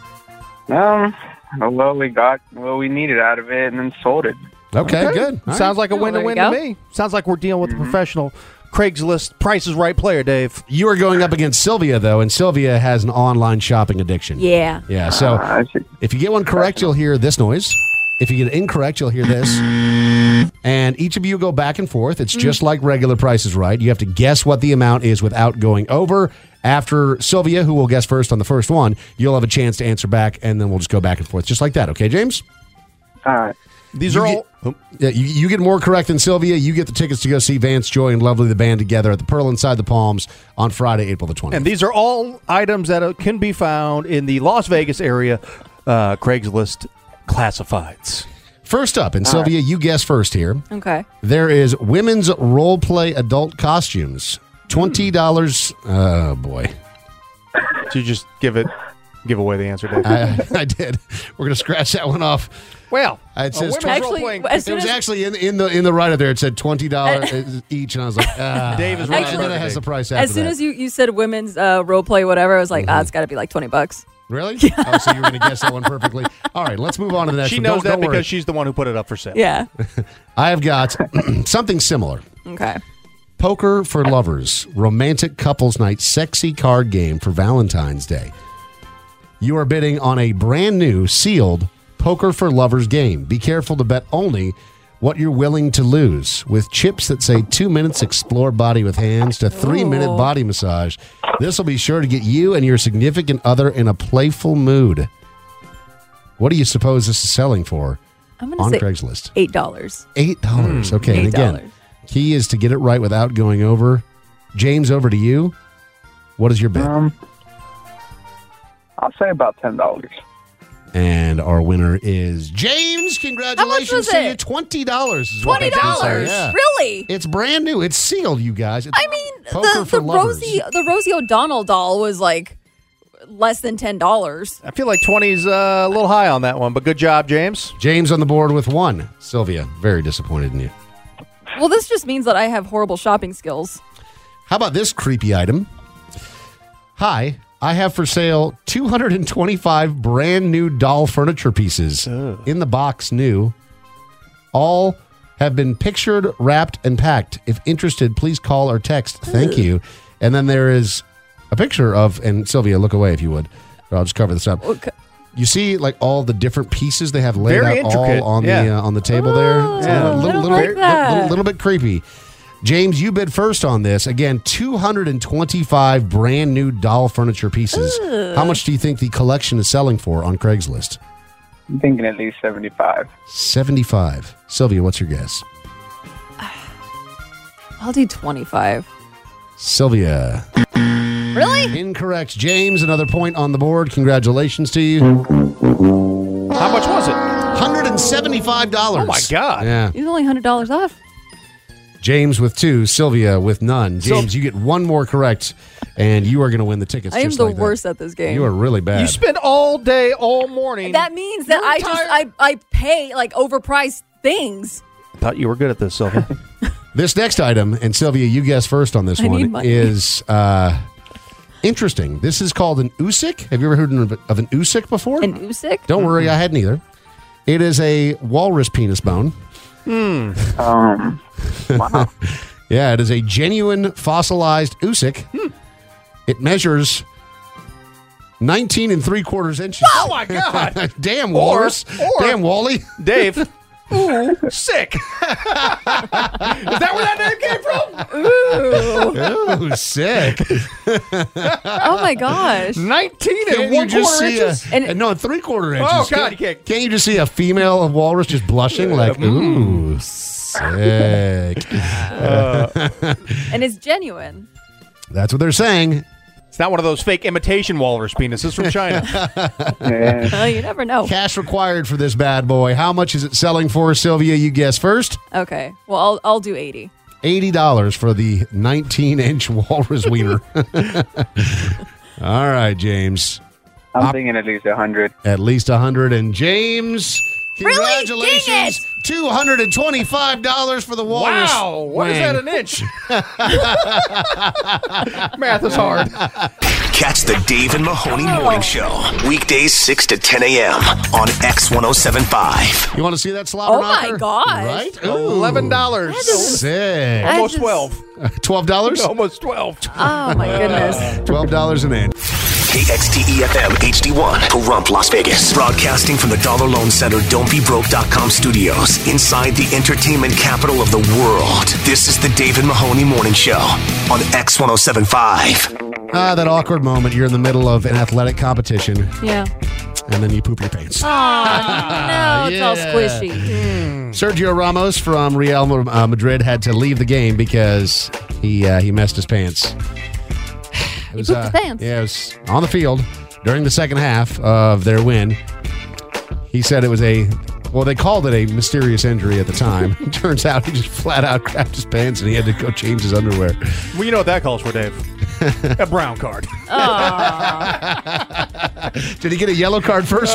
Um, well, we got what we needed out of it and then sold it. Okay, good. All Sounds right. like a win-to-win to me. Sounds like we're dealing with a professional Craigslist Price is Right player, Dave. You are going up against Sylvia, though, and Sylvia has an online shopping addiction. Yeah. Yeah, so Uh, she- if you get one correct, you'll hear this noise. If you get it incorrect, you'll hear this. And each of you go back and forth. It's just like regular Price is Right. You have to guess what the amount is without going over. After Sylvia, who will guess first on the first one, you'll have a chance to answer back, and then we'll just go back and forth just like that. Okay, James? All right. These You are get- all. Yeah, you, you get more correct than Sylvia. You get the tickets to go see Vance Joy and Lovely the Band together at the Pearl Inside the Palms on Friday, April the twentieth. And these are all items that uh, can be found in the Las Vegas area uh, Craigslist classifieds. First up, and All Sylvia, you guess first here. Okay. There is women's role play adult costumes. twenty dollars. Oh, boy. Did you just give it, give away the answer, Dave? I, I did. We're going to scratch that one off. Well, it says women's Actually, role-playing- as it soon was as- actually in, in the in the right up there. It said twenty dollars each, and I was like, ah. Dave is and right. then it has the price after As soon that. as you, you said women's uh, role play, whatever, I was like, ah, it's got to be like twenty bucks. Really? Oh, so you were going to guess that one perfectly. All right, let's move on to the next She one. knows Don't- that don't worry. because she's the one who put it up for sale. Yeah. I have got something similar. Okay. Poker for Lovers, romantic couples night, sexy card game for Valentine's Day. You are bidding on a brand new sealed Poker for Lovers game. Be careful to bet only what you're willing to lose. With chips that say two minutes explore body with hands to three minute Ooh. body massage, this will be sure to get you and your significant other in a playful mood. What do you suppose this is selling for I'm on going to say Craigslist? eight dollars. Eight dollars. Hmm. Okay, and eight dollars. again, key is to get it right without going over. James, over to you. What is your bid? Um, I'll say about ten dollars. And our winner is James. Congratulations was to you. it? Twenty dollars. is what Twenty I can say, dollars? yeah. Really? It's brand new. It's sealed, you guys. It's I mean, Poker the, for the Lovers. Rosie the Rosie O'Donnell doll was like less than ten dollars. I feel like twenty's uh, a little high on that one, but good job, James. James on the board with one. Sylvia, very disappointed in you. Well, this just means that I have horrible shopping skills. How about this creepy item? Hi, I have for sale two hundred twenty-five brand new doll furniture pieces in the box new. All have been pictured, wrapped, and packed. If interested, please call or text. Thank Ugh. you. And then there is a picture of, and Sylvia, look away if you would. Or I'll just cover this up. Okay. You see, like all the different pieces they have laid Very out intricate, all on yeah. the uh, on the table there. It's a Oh, little, I little, don't little, like bit- that. little, little bit creepy. James, you bid first on this. Again, two hundred twenty-five brand new doll furniture pieces. Ugh. How much do you think the collection is selling for on Craigslist? I'm thinking at least seventy-five. seventy-five. Sylvia, what's your guess? I'll do twenty-five. Sylvia. Really? Incorrect. James, another point on the board. Congratulations to you. How much was it? one hundred seventy-five dollars. Oh, my God. Yeah. He's only one hundred dollars off. James with two, Sylvia with none. James, you get one more correct, and you are going to win the tickets. I am just the like that. worst at this game. You are really bad. You spend all day, all morning. That means that Your I just entire- I, I pay like overpriced things. Thought you were good at this, Sylvia. This next item, and Sylvia, you guess first on this I need one, money. is uh, interesting. This is called an Usik. Have you ever heard of of an Usik before? An Usik? Don't worry, I hadn't either. It is a walrus penis bone. Hmm. Um, wow. Yeah, it is a genuine fossilized Usik. It measures nineteen and three quarters inches. Oh, my God. Damn, Or- walrus. or- Damn, Wally. Dave. Ooh, sick. Is that where that name came from? Ooh. Ooh, sick. Oh my gosh. nineteen Can't and you one just quarter see a, inches? and, no, three quarter inches. Oh, God, Can't- you can't- Can't you just see a female of walrus just blushing like, ooh, Sick. Uh, And it's genuine. That's what they're saying. It's not one of those fake imitation walrus penises from China. Well, you never know. Cash required for this bad boy. How much is it selling for, Sylvia? You guess first. Okay. Well, I'll I'll do eighty. eighty dollars for the nineteen-inch walrus wiener. All right, James. I'm Op- thinking at least a hundred. At least one hundred. And James, Really? congratulations. Dang it! two hundred twenty-five dollars for the walrus. Wow, what is wang. that an inch? Math is hard. Catch the Dave and Mahoney Morning Show. Weekdays six to ten a.m. on X one oh seven point five. You want to see that slobber Oh my knocker? gosh. Right? Eleven dollars. Sick. I Almost just- twelve. twelve dollars? Almost twelve. Oh my goodness. twelve dollars an inch. K X T E F M H D one, Pahrump, Las Vegas. Broadcasting from the Dollar Loan Center don't be broke dot com studios inside the entertainment capital of the world. This is the Dave and Mahoney Morning Show on X one oh seven point five. Ah, that awkward moment. You're in the middle of an athletic competition, Yeah. and then you poop your pants. Oh no, it's all Yeah. squishy. Sergio Ramos from Real uh, Madrid had to leave the game because he uh, he messed his pants. It was, pooped his uh, pants. Yeah, it was on the field during the second half of their win. He said it was a, well, they called it a mysterious injury at the time. Turns out he just flat out crapped his pants and he had to go change his underwear. Well, you know what that calls for, Dave? A brown card. Did he get a yellow card first?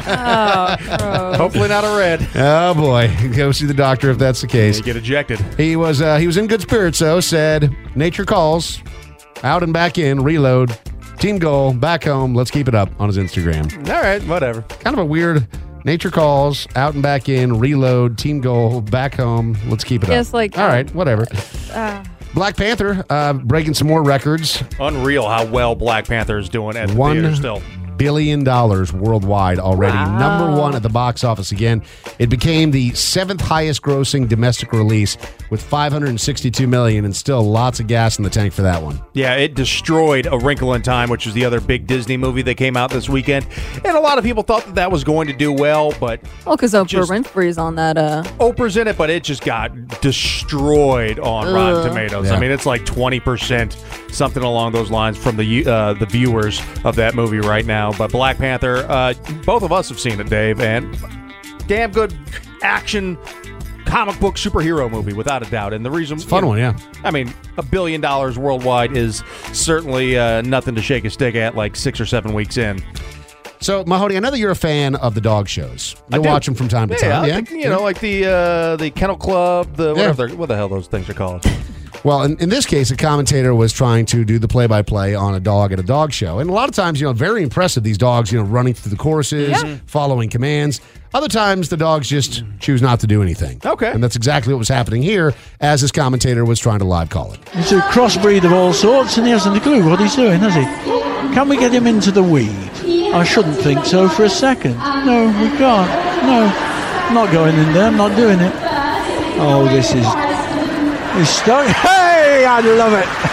Hopefully not a red. Oh boy, go see the doctor if that's the case. You get ejected. He was uh, he was in good spirits though. Said nature calls, out and back in, reload, team goal, back home. Let's keep it up on his Instagram. All right, whatever. Kind of a weird nature calls, out and back in, reload, team goal, back home. Let's keep it Yes, up. like- all right, whatever. Uh, Black Panther uh, breaking some more records. Unreal how well Black Panther is doing at the One theater still. billion dollars worldwide already. Wow. Number one at the box office again. It became the seventh highest grossing domestic release with five hundred sixty-two million dollars and still lots of gas in the tank for that one. Yeah, it destroyed A Wrinkle in Time, which was the other big Disney movie that came out this weekend. And a lot of people thought that that was going to do well, but well, because Oprah Just- Winfrey's on that. Uh, Oprah's in it, but it just got destroyed on Rotten Ugh. Tomatoes. Yeah. I mean, it's like twenty percent, something along those lines from the uh, the viewers of that movie right now. But Black Panther, uh, both of us have seen it, Dave, and damn good action comic book superhero movie, without a doubt. And the reason, It's a fun one, yeah. I mean, a billion dollars worldwide is certainly uh, nothing to shake a stick at like six or seven weeks in. So, Mahoney, I know that you're a fan of the dog shows. You I do. watch them from time to Yeah, time, I yeah? think, you know, like the uh, the Kennel Club, the Yeah. whatever, they're- what the hell those things are called. Well, in, in this case, a commentator was trying to do the play-by-play on a dog at a dog show. And a lot of times, you know, very impressive, these dogs, you know, running through the courses, Yeah. following commands. Other times, the dogs just choose not to do anything. Okay. And that's exactly what was happening here as this commentator was trying to live call it. He's a crossbreed of all sorts, and he hasn't a clue what he's doing, has he? Can we get him into the weed? I shouldn't think so for a second. No, we can't. No, I'm not going in there. I'm not doing it. Oh, this is... He's stuck. Hey, I love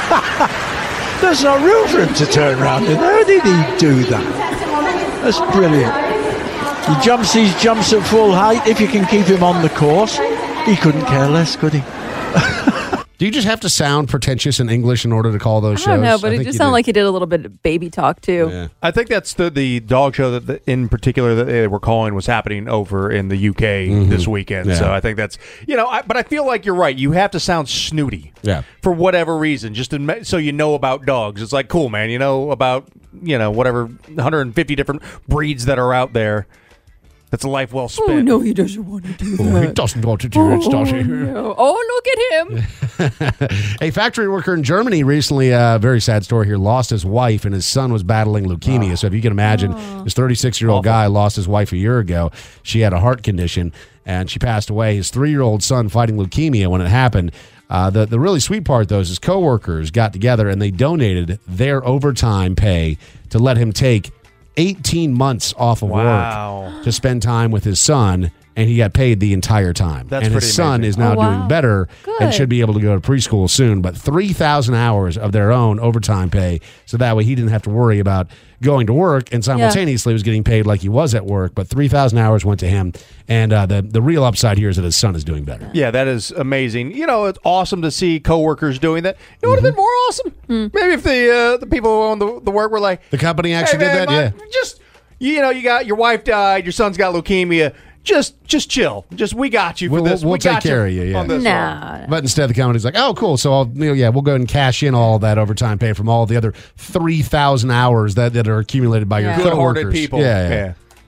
it. There's no room for him to turn around. And how did he do that? That's brilliant. He jumps these jumps at full height. If you can keep him on the course, he couldn't care less, could he? Do you just have to sound pretentious in English in order to call those I shows? don't know, but it think just you sounded do. like he did a little bit of baby talk too. Yeah. I think that's the the dog show that, the, in particular, that they were calling was happening over in the U K this weekend. Yeah. So I think that's, you know, I, but I feel like you're right. You have to sound snooty. Yeah. For whatever reason, just to, ma- so you know about dogs. It's like, cool, man. You know about, you know, whatever one hundred fifty different breeds that are out there. That's a life well spent. Oh no, he doesn't want to do Oh, that. he doesn't want to do it, does he? no. Oh, look at him. A factory worker in Germany recently, a uh, very sad story here, lost his wife and his son was battling leukemia. Oh. So if you can imagine, this thirty-six-year-old guy lost his wife a year ago. She had a heart condition and she passed away. His three-year-old son fighting leukemia when it happened. Uh, the, the really sweet part, though, is his coworkers got together and they donated their overtime pay to let him take eighteen months off of Wow. work to spend time with his son and he got paid the entire time. That's and pretty his son amazing. is now Oh, wow. doing better Good. and should be able to go to preschool soon. But three thousand hours of their own overtime pay, so that way he didn't have to worry about going to work and simultaneously was getting paid like he was at work. But three thousand hours went to him, and uh, the the real upside here is that his son is doing better. Yeah, that is amazing. You know, it's awesome to see coworkers doing that. You know what would have been more awesome? Maybe if the uh, the people on the, the work were like, The company actually hey, man, did that. my- Yeah. Just you know, you got your wife died, your son's got leukemia. Just just chill. Just we got you for We'll, this. we'll we take got care of you. Yeah. on this one. Nah. But instead, the company's like, "Oh, cool. So, I'll, you know, yeah, we'll go ahead and cash in all that overtime pay from all the other three thousand hours that, that are accumulated by Yeah. your Good-hearted coworkers." people. Yeah, yeah. Yeah.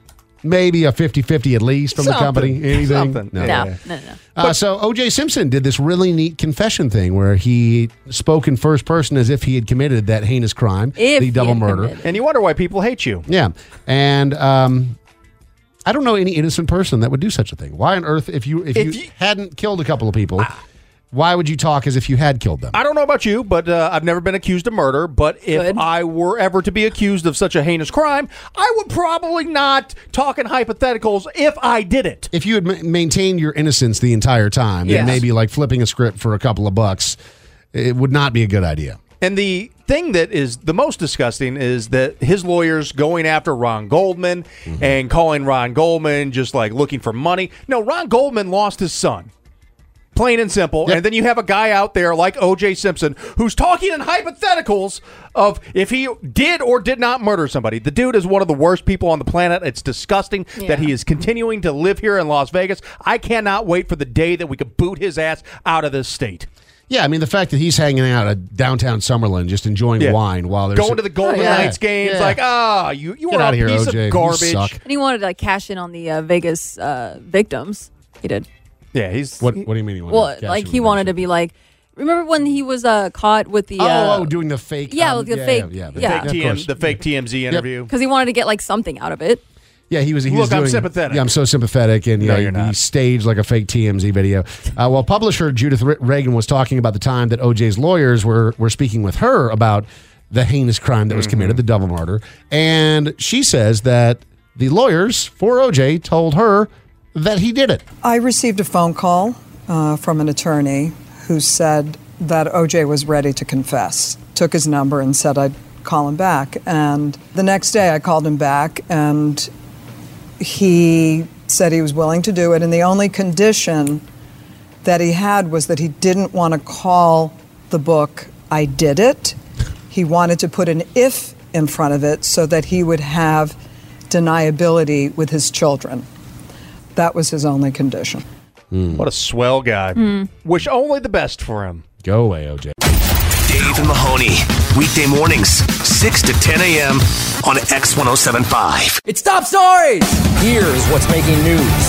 Maybe a fifty-fifty at least from the Something. company. Anything? Something. No, Yeah. no, no, no. Uh, so O J Simpson did this really neat confession thing where he spoke in first person as if he had committed that heinous crime, If the he double had murder. committed. And you wonder why people hate you. Yeah, and um, I don't know any innocent person that would do such a thing. Why on earth, if you if, If you, you- hadn't killed a couple of people, why would you talk as if you had killed them? I don't know about you, but uh, I've never been accused of murder. But if Good. I were ever to be accused of such a heinous crime, I would probably not talk in hypotheticals if I did it. If you had ma- maintained your innocence the entire time, then Yes. maybe like flipping a script for a couple of bucks, it would not be a good idea. And the thing that is the most disgusting is that his lawyers going after Ron Goldman Mm-hmm. and calling Ron Goldman just like looking for money. No, Ron Goldman lost his son. Plain and simple. Yep. And then you have a guy out there like O J Simpson who's talking in hypotheticals of if he did or did not murder somebody. The dude is one of the worst people on the planet. It's disgusting Yeah. that he is continuing to live here in Las Vegas. I cannot wait for the day that we could boot his ass out of this state. Yeah, I mean, the fact that he's hanging out at downtown Summerlin just enjoying Yeah. wine while there's Going to the Golden Oh, yeah. Knights games, Yeah. like, ah, you, you Get are out a of here, piece O J. You of garbage. suck. And he wanted to like cash in on the uh, Vegas uh, victims. He did. Yeah, he's What, what do you mean? He wanted Well, to cash like in he on wanted that? to be like. Remember when he was uh, caught with the? Oh, Uh, oh, doing the fake. yeah, um, with the fake- Yeah, yeah. yeah, fake of T M, course. the fake T M Z interview. because he wanted to get like something out of it. Yeah, he was. He Look, was I'm doing, sympathetic. Yeah, I'm so sympathetic, and yeah, No, he, you're not. he staged like a fake T M Z video. Uh, well, publisher Judith Re- Reagan was talking about the time that O J's lawyers were were speaking with her about the heinous crime that was Mm-hmm. committed, the double murder, and she says that the lawyers for O J told her that he did it. I received a phone call uh, from an attorney who said that O J was ready to confess. Took his number and said I'd call him back. And the next day I called him back and he said he was willing to do it. And the only condition that he had was that he didn't want to call the book I Did It. He wanted to put an if in front of it so that he would have deniability with his children. That was his only condition. What a swell guy. Wish only the best for him. Go away, O J. Dave and Mahoney, weekday mornings, six to ten a.m. on X one oh seven point five. It's top stories. Here's what's making news.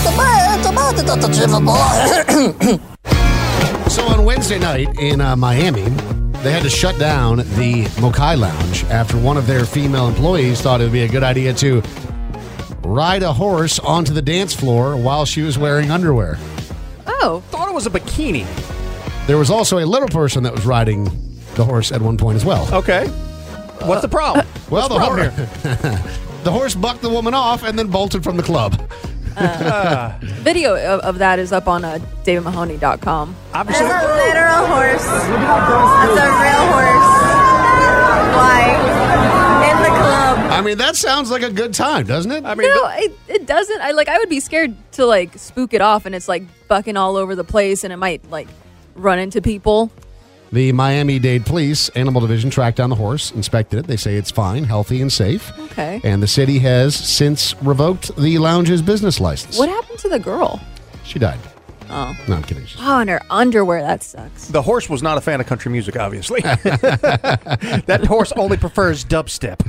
So on Wednesday night in uh, Miami, they had to shut down the Mokai Lounge after one of their female employees thought it would be a good idea to ride a horse onto the dance floor while she was wearing underwear. Oh, Thought it was a bikini. There was also a little person that was riding the horse at one point as well. Okay. What's the problem? Well, What's the, problem horse, the horse bucked the woman off and then bolted from the club. video of, of that is up on uh, david mahoney dot com. Obviously, That's a literal horse. That's a real horse. Why? In the club. I mean, that sounds like a good time, doesn't it? I mean, No, it, it doesn't. I like. I would be scared to like spook it off, and it's like bucking all over the place, and it might like run into people. The Miami-Dade Police Animal Division tracked down the horse, inspected it. They say it's fine, healthy, and safe. Okay. And the city has since revoked the lounge's business license. What happened to the girl? She died. Oh. No, I'm kidding. Oh, and her underwear. That sucks. the horse was not a fan of country music, obviously. That horse only prefers dubstep.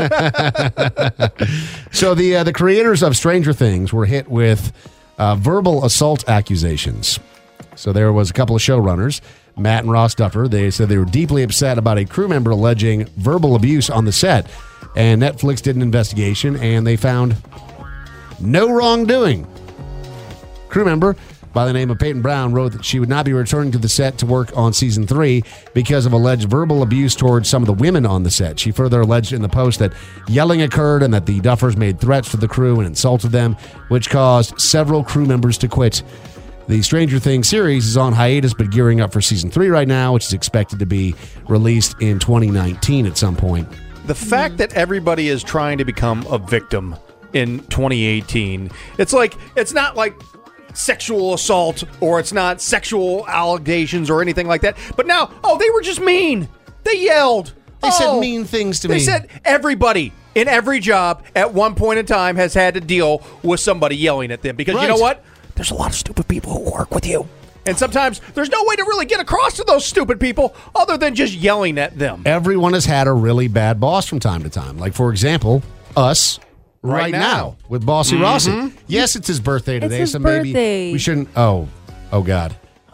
So the uh, the creators of Stranger Things were hit with uh, verbal assault accusations. So there was a couple of showrunners, Matt and Ross Duffer. They said they were deeply upset about a crew member alleging verbal abuse on the set. And Netflix did an investigation, and they found no wrongdoing. Crew member by the name of Peyton Brown wrote that she would not be returning to the set to work on season three because of alleged verbal abuse towards some of the women on the set. She further alleged in the post that yelling occurred and that the Duffers made threats to the crew and insulted them, which caused several crew members to quit. The Stranger Things series is on hiatus but gearing up for season three right now, which is expected to be released in twenty nineteen at some point. The fact that everybody is trying to become a victim in twenty eighteen, it's like, it's not like sexual assault or it's not sexual allegations or anything like that. But now, oh, they were just mean. They yelled. They oh, said mean things to they me. They said everybody in every job at one point in time has had to deal with somebody yelling at them. Because Right. you know what? There's a lot of stupid people who work with you. And sometimes there's no way to really get across to those stupid people other than just yelling at them. Everyone has had a really bad boss from time to time. Like, for example, us right, Right now. now. with Bossy Mhm. Rossi. Yes, it's his birthday today, his so maybe birthday. we shouldn't. Oh, oh God.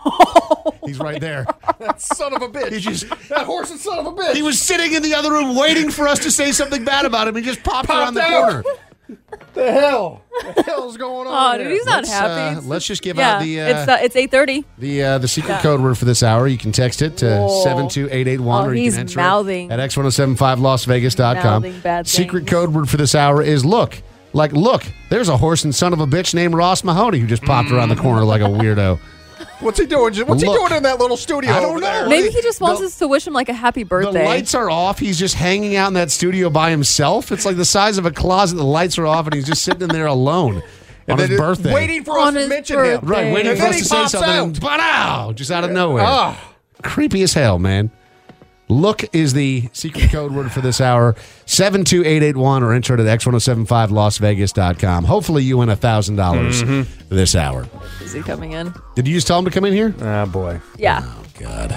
He's right there. That son of a bitch. He just, that horse and son of a bitch. he was sitting in the other room waiting for us to say something bad about him. He just popped, Popped around the out. corner. The hell? The hell's going on? Oh, here? dude, he's not Let's, happy. uh, let's just give yeah, out the uh, it's uh, it's eight thirty. the uh, the secret Yeah. code word for this hour. You can text it to Whoa. seven two eight eight one, Oh, or you he's can enter mouthing. it at x ten seventy-five las vegas dot com. Mouthing bad Secret things. code word for this hour is look. Like, look, there's a horse and son of a bitch named Ross Mahoney who just popped around the corner like a weirdo. What's he doing? What's Look. he doing in that little studio? I don't over know. there? Maybe he just wants The- us to wish him like a happy The birthday. lights are off. He's just hanging out in that studio by himself. It's like the size of a closet. The lights are off, and he's just sitting in there alone on his then birthday. waiting for On us to his mention him. birthday. Right, waiting And for then us he to say pops something, out. and ba-dow, just out of nowhere. Ah. Creepy as hell, man. Look is the secret code word for this hour. seven two eight eight one, or enter it at x ten seventy-five las vegas dot com. Hopefully you win one thousand dollars Mm-hmm. this hour. Is he coming in? Did you just tell him to come in here? Ah, boy. Yeah. Oh, God.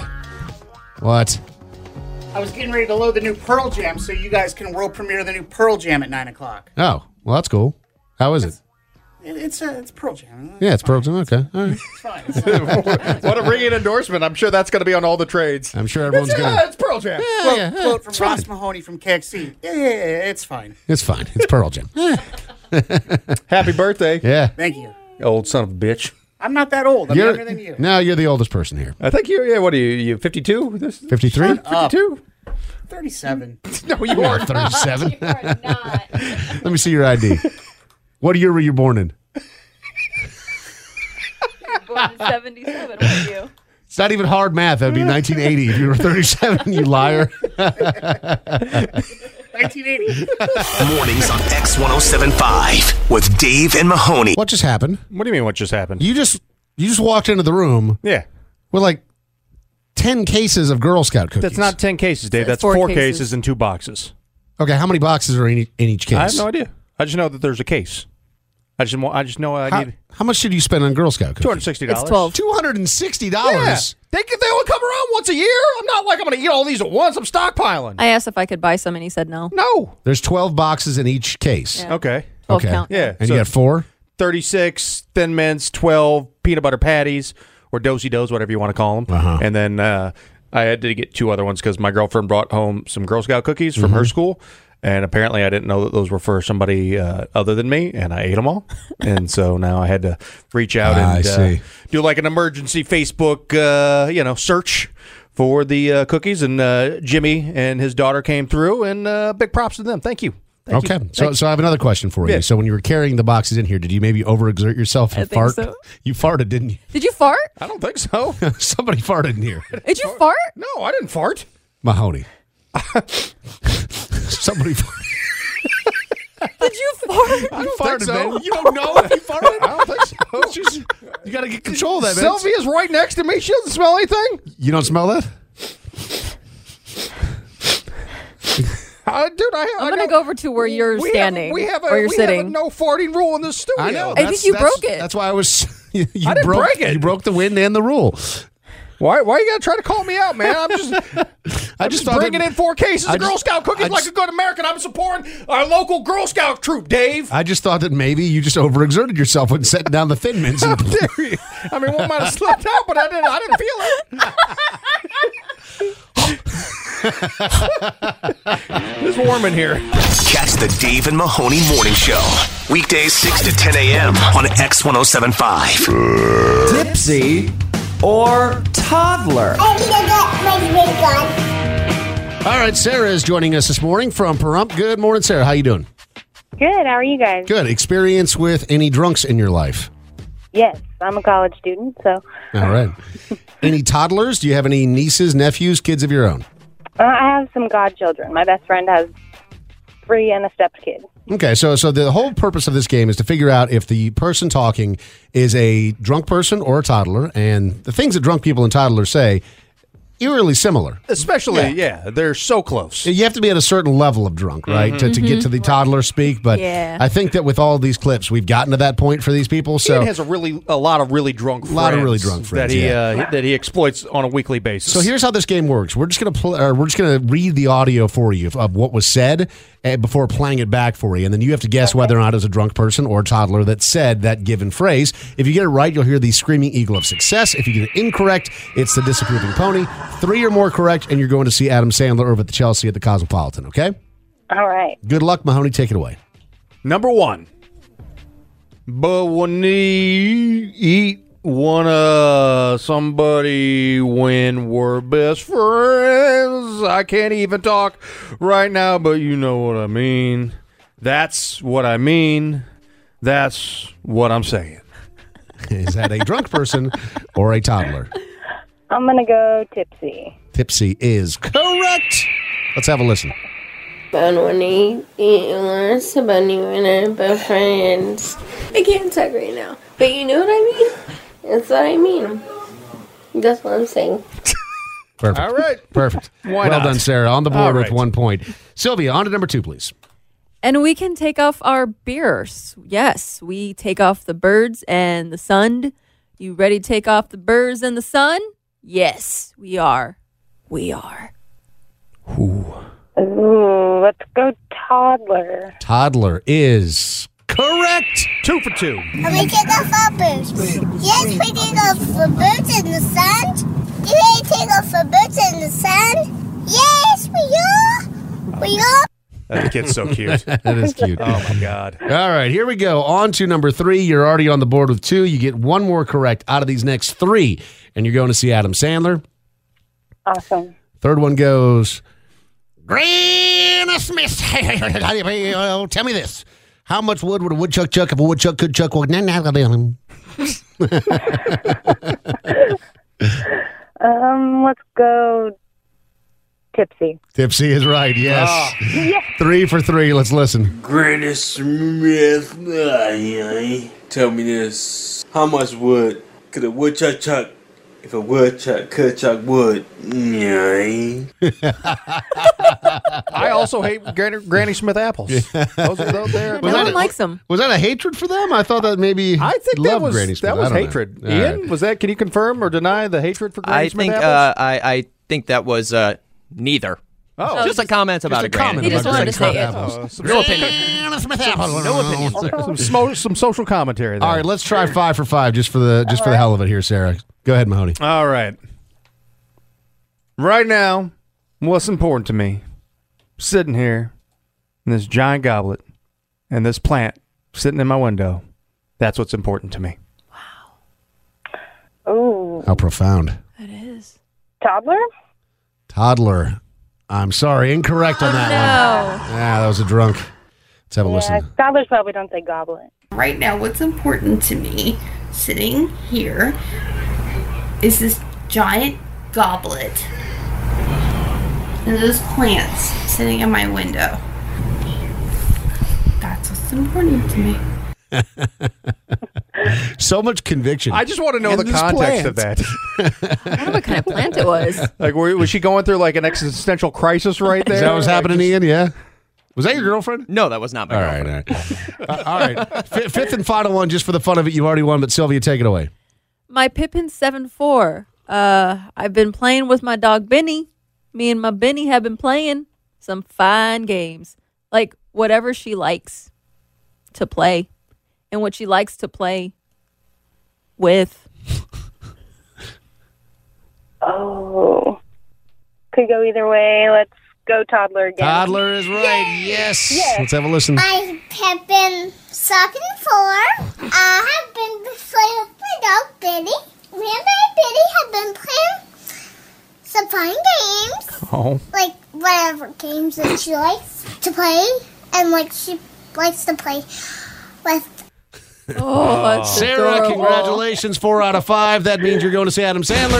What? I was getting ready to load the new Pearl Jam so you guys can world premiere the new Pearl Jam at nine o'clock. Oh, well, that's cool. How is it? It, it's uh, it's Pearl Jam. Yeah, it's Pearl Jam. Okay. All right. It's fine. It's fine. What a ringing endorsement. I'm sure that's going to be on all the trades. I'm sure everyone's It's, uh, going to. It's Pearl Jam. quote, yeah, quote from it's Ross fine. Mahoney from K X C. Yeah, yeah, yeah, it's fine. It's fine. It's Pearl Jam. Happy birthday. Yeah. Thank you. Old son of a bitch. I'm not that old. I'm You're, younger than you. no, you're the oldest person here. I think you're, yeah, what are you, you fifty-two? fifty-three? fifty-two? thirty-seven. No, you You are aren't. thirty-seven. You are not. Let me see your I D. What year were you born in? Born in seventy-seven, weren't you? It's not even hard math. That'd be nineteen eighty if you were thirty-seven, you liar. nineteen eighty. Mornings on X ten seventy-five with Dave and Mahoney. What just happened? What do you mean what just happened? You just you just walked into the room Yeah. with like ten cases of Girl Scout cookies. That's not ten cases, Dave. That's Four four, cases. cases. in two boxes. Okay, how many boxes are in each, in each case? I have no idea. I just know that there's a case. I just I just know I How, need how much did you spend on Girl Scout cookies? two hundred sixty dollars. It's twelve. two hundred sixty Yeah. dollars. They, they only come around once a year. I'm not like I'm going to eat all these at once. I'm stockpiling. I asked if I could buy some, and he said no. No. There's twelve boxes in each case. Yeah. Okay. twelve Okay. count. Yeah. And so you got four? thirty-six Thin Mints, twelve peanut butter patties, or dosey dos, whatever you want to call them. Uh-huh. And then uh, I had to get two other ones because my girlfriend brought home some Girl Scout cookies from her school. And apparently I didn't know that those were for somebody uh, other than me, and I ate them all. And so now I had to reach out I and see. uh, do like an emergency Facebook, uh, you know, search for the uh, cookies. And uh, Jimmy and his daughter came through, and uh, big props to them. Thank you. Thank Okay, you. so Thank so I have another question for you. Yeah. So when you were carrying the boxes in here, did you maybe overexert yourself and I think fart? so. You farted, didn't you? Did you fart? I don't think so. Somebody farted in here. Did you fart? No, I didn't fart. Mahoney. Somebody farted. Did you fart? You think farted, so. man. You don't know if you farted? I don't think so. It's just, you got to get control of that, man. Sylvia's right next to me. She doesn't smell anything. You don't smell that? Uh, dude, I, I'm I gonna know- go over to where you're we standing Have, we have a, or you're we sitting. have a no farting rule in this studio. I know. I think That's- you that's- broke it. That's why I was. You, you I didn't broke, break it. You broke the wind and the rule. Why? Why you gotta try to call me out, man? I'm just, I I'm just just thought bringing that- in four cases I of Girl just- Scout cookies I like just- a good American. I'm supporting our local Girl Scout troop, Dave. I just thought that maybe you just overexerted yourself when setting down the Thin Mints. And, I mean, one might have slipped out, but I didn't. I didn't feel it. It's warm in here. Catch the Dave and Mahoney Morning Show. Weekdays six to ten a.m. on X ten seventy-five. Tipsy or toddler? All right, Sarah is joining us this morning from Pahrump. Good morning, Sarah. How you doing? Good. How are you guys? Good. Experience with any drunks in your life? Yes, I'm a college student, so. All right. Any toddlers? Do you have any nieces, nephews, kids of your own? Uh, I have some godchildren. My best friend has three and a stepkid. Okay, so so the whole purpose of this game is to figure out if the person talking is a drunk person or a toddler, and the things that drunk people and toddlers say eerily similar. Especially, yeah. yeah, they're so close. You have to be at a certain level of drunk, right, Mhm. to, to get to the toddler speak. But Yeah. I think that with all these clips, we've gotten to that point for these people. So Ian has a really a lot of really drunk A friends. lot of really drunk friends, that he yeah. uh, that he exploits on a weekly basis. So here's how this game works. We're just gonna pl- or we're just gonna read the audio for you of what was said uh, before playing it back for you, and then you have to guess whether or not it's a drunk person or a toddler that said that given phrase. If you get it right, you'll hear the screaming eagle of success. If you get it incorrect, it's the disapproving pony. Three or more correct, and you're going to see Adam Sandler over at the Chelsea at the Cosmopolitan. Okay. All right. Good luck, Mahoney. Take it away. Number one. But when he eat one of somebody when we're best friends, I can't even talk right now, but you know what I mean. That's what I mean. That's what I'm saying. Is that a drunk person or a toddler? I'm going to go tipsy. Tipsy is correct. Let's have a listen. But when he eat learns about you and our best friends. I can't talk right now. But you know what I mean? That's what I mean. That's what I'm saying. Perfect. All right. Perfect. Why well not? done, Sarah. On the All board with right. one point. Sylvia, on to number two, please. And we can take off our beers. Yes, we take off the birds and the sun. You ready to take off the birds and the sun? Yes, we are. We are. Ooh, let's go toddler. Toddler is correct. Two for two. We take off our boots. Yes, we take off the boots in the sand. Yeah, take off the boots in the sand. Yes, we are. We are. That kid's so cute. That is cute. Oh, my God. All right, here we go. On to number three. You're already on the board with two. You get one more correct out of these next three, and you're going to see Adam Sandler. Awesome. Third one goes, Granny Smith. Tell me this. How much wood would a woodchuck chuck if a woodchuck could chuck one? Um, let's go tipsy. Tipsy is right, yes. Ah. Yes. Three for three. Let's listen. Granny Smith, ay, tell me this. How much wood could a woodchuck chuck if a woodchuck could chuck wood? Ay. I also hate Granny, Granny Smith apples. Those are those there. Was that a- Was that a hatred for them? I thought that maybe I think that loved was Granny Smith. that I was don't know. hatred. All Ian, right. was that? Can you confirm or deny the hatred for Granny I Smith think apples? uh, I I think that was uh, neither. Oh. just a comment Just about a a granny. comment He just about wanted to say it. apples. some No social- opinion. Smith Some- apples. No opinion. some, smo- some social commentary there. All right, let's try five for five just for the just for the hell of it here, Sarah. Go ahead, Mahoney. All right. Right now, what's important to me, sitting here in this giant goblet and this plant sitting in my window, that's what's important to me. Ooh, How profound. It is. toddler? Toddler. I'm sorry, incorrect on that one. Yeah, that was a drunk. Let's have a Yeah, listen. toddlers probably don't say goblet. Right now, what's important to me, sitting here, is this giant goblet and those plants sitting in my window. That's what's important to me. So much conviction. I just want to know And the this context of plant. that. I don't know what kind of plant it was. Like, were, was she going through like an existential crisis right there? Is that what's Like, happening, just- Ian? Yeah. Was that your girlfriend? No, that was not my All girlfriend. right, all right. Uh, all right. F- fifth and final one, just for the fun of it. You already won, but Sylvia, take it away. My Pippin seven four. Uh, I've been playing with my dog Benny. Me and my Benny have been playing some fine games. Like whatever she likes to play and what she likes to play with. Oh, could go either way. Let's go toddler again. Toddler is right. Yes. Yes. Let's have a listen. I have been sucking for. I have been playing with my dog, Biddy. Me and my Biddy have been playing some fun games. Oh. Like, whatever games that she likes to play. And what she likes to play with. Oh, that's Sarah, adorable. congratulations. Four out of five. That means you're going to see Adam Sandler.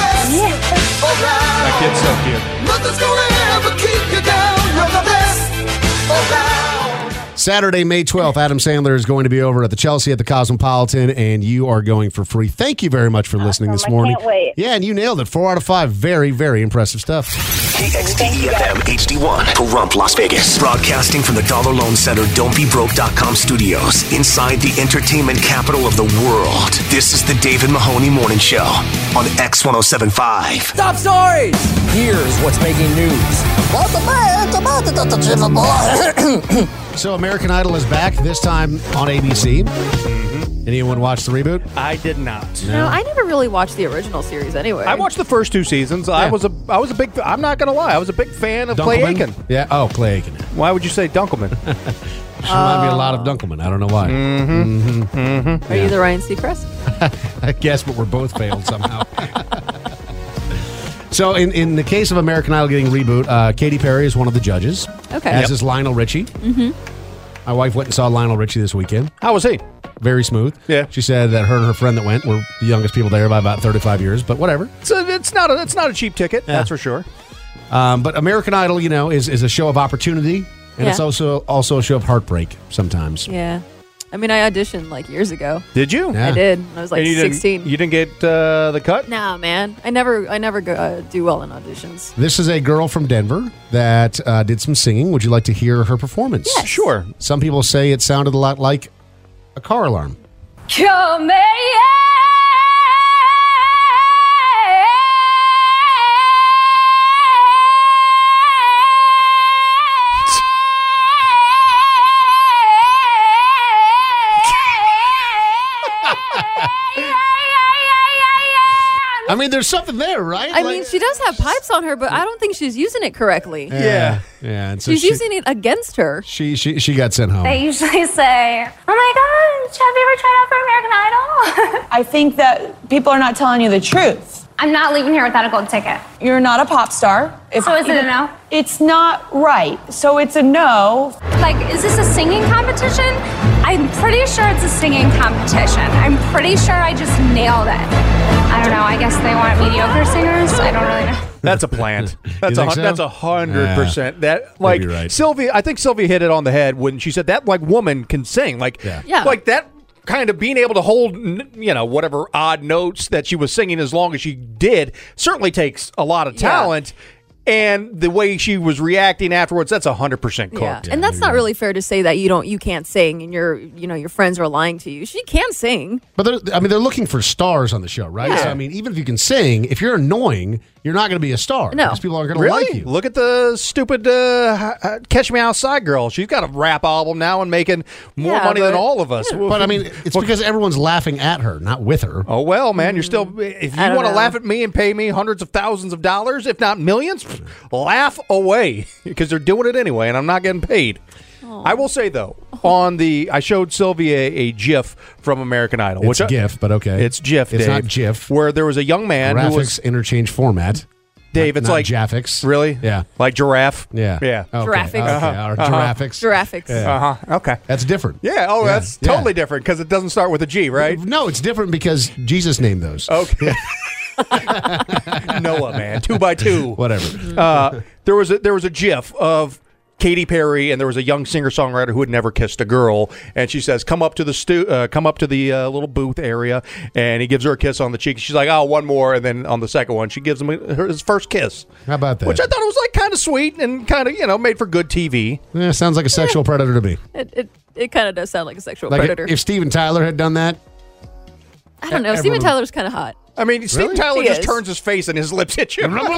That kid's so cute. Nothing's gonna ever keep you down. You're the best around. Saturday, May twelfth, Adam Sandler is going to be over at the Chelsea at the Cosmopolitan, and you are going for free. Thank you very much for listening this I morning. can't wait. Yeah, and you nailed it. Four out of five. Very, very impressive stuff. K X D E F M H D one, Pahrump, Las Vegas. Broadcasting from the Dollar Loan Center Don't Be Broke dot com studios inside the entertainment capital of the world. This is the David Mahoney Morning Show on X one oh seven point five. Top stories! Here's what's making news. So, American Idol is back, this time on A B C. Mm-hmm. Anyone watch the reboot? I did not. No, I never really watched the original series anyway. I watched the first two seasons. I Yeah. was a, I was a big. I'm not gonna lie. I was a big fan of Clay Dunkelman? Aiken. Yeah. Oh, Clay Aiken. Why would you say Dunkelman? She reminded me a lot of Dunkelman. I don't know why. Mm-hmm. Mm-hmm. Are you the Ryan Seacrest? I guess, but we're both failed somehow. So, in, in the case of American Idol getting reboot, uh, Katy Perry is one of the judges. Okay. As Yep. is Lionel Richie. Mm-hmm. My wife went and saw Lionel Richie this weekend. How was he? Very smooth. Yeah. She said that her and her friend that went were the youngest people there by about thirty-five years, but whatever. So it's not a it's not a cheap ticket. Yeah. That's for sure. Um, but American Idol, you know, is, is a show of opportunity, and it's Yeah. also also a show of heartbreak sometimes. Yeah. I mean, I auditioned like years ago. Did you? Yeah. I did. I was like And you sixteen. Didn't, you didn't get uh, the cut? Nah, man. I never, I never go, uh, do well in auditions. This is a girl from Denver that uh, did some singing. Would you like to hear her performance? Yes. Sure. Some people say it sounded a lot like a car alarm. Come I mean, there's something there, right? I Like- mean, she does have pipes on her, but I don't think she's using it correctly. Yeah. Yeah. And so She's she, using it against her. she, she, she got sent home. They usually say, "Oh my gosh, have you ever tried out for American Idol?" I think that people are not telling you the truth. I'm not leaving here without a gold ticket. You're not a pop star. So is it a no? It's not right. So it's a no. Like, is this a singing competition? I'm pretty sure it's a singing competition. I'm pretty sure I just nailed it. I don't know. I guess they want mediocre singers. I don't really know. That's a plant. That's a think hun- so? that's a hundred Yeah. percent. That like Maybe right. Sylvia. I think Sylvia hit it on the head when she said that like woman can sing. Like Yeah. Yeah. like that kind of being able to hold n- you know whatever odd notes that she was singing as long as she did certainly takes a lot of Yeah. talent. And the way she was reacting afterwards, that's a hundred percent Yeah. cooked. And that's not really fair to say that you don't, you can't sing, and your, you know, your friends are lying to you. She can sing. But they're, I mean, they're looking for stars on the show, right? Yeah. So, I mean, even if you can sing, if you're annoying, you're not going to be a star. No. Because people aren't going to Really? like you. Look at the stupid uh, uh, Catch Me Outside girl. She's got a rap album now and making more Yeah, money than but- all of us. But I mean, it's because everyone's laughing at her, not with her. Oh, well, man, you're still, if you I don't want to know. laugh at me and pay me hundreds of thousands of dollars, if not millions, laugh away because they're doing it anyway and I'm not getting paid. I will say, though, on the, I showed Sylvia a GIF from American Idol. It's which I- GIF, but okay. It's GIF, It's Dave, not GIF. Where there was a young man who Graphics was, interchange format. Dave, Not- it's not like, Jaffix. really? Yeah. Like giraffe? Yeah. Yeah. Okay. Giraffics. Okay. Uh-huh. All right. Uh-huh. Giraffics. Giraffics. Yeah. Uh-huh. Okay. That's different. Yeah. Oh, Yeah. that's Yeah. totally different because it doesn't start with a G, right? No, it's different because Jesus named those. Okay. Noah, man, two by two. Whatever. Uh, there was a there was a GIF of Katy Perry, and there was a young singer songwriter who had never kissed a girl, and she says, "Come up to the stu- uh, come up to the uh, little booth area," and he gives her a kiss on the cheek. She's like, "Oh, one more," and then on the second one, she gives him a, her, his first kiss, How about that? which I thought was like kind of sweet and kind of you know made for good T V. Yeah, sounds like a sexual predator to me. It, it, it kind of does sound like a sexual Like predator. if Steven Tyler had done that, I don't know. everyone- Steven Tyler's kind of hot. I mean, Steve Really? Tyler He just is. turns his face and his lips hit you. But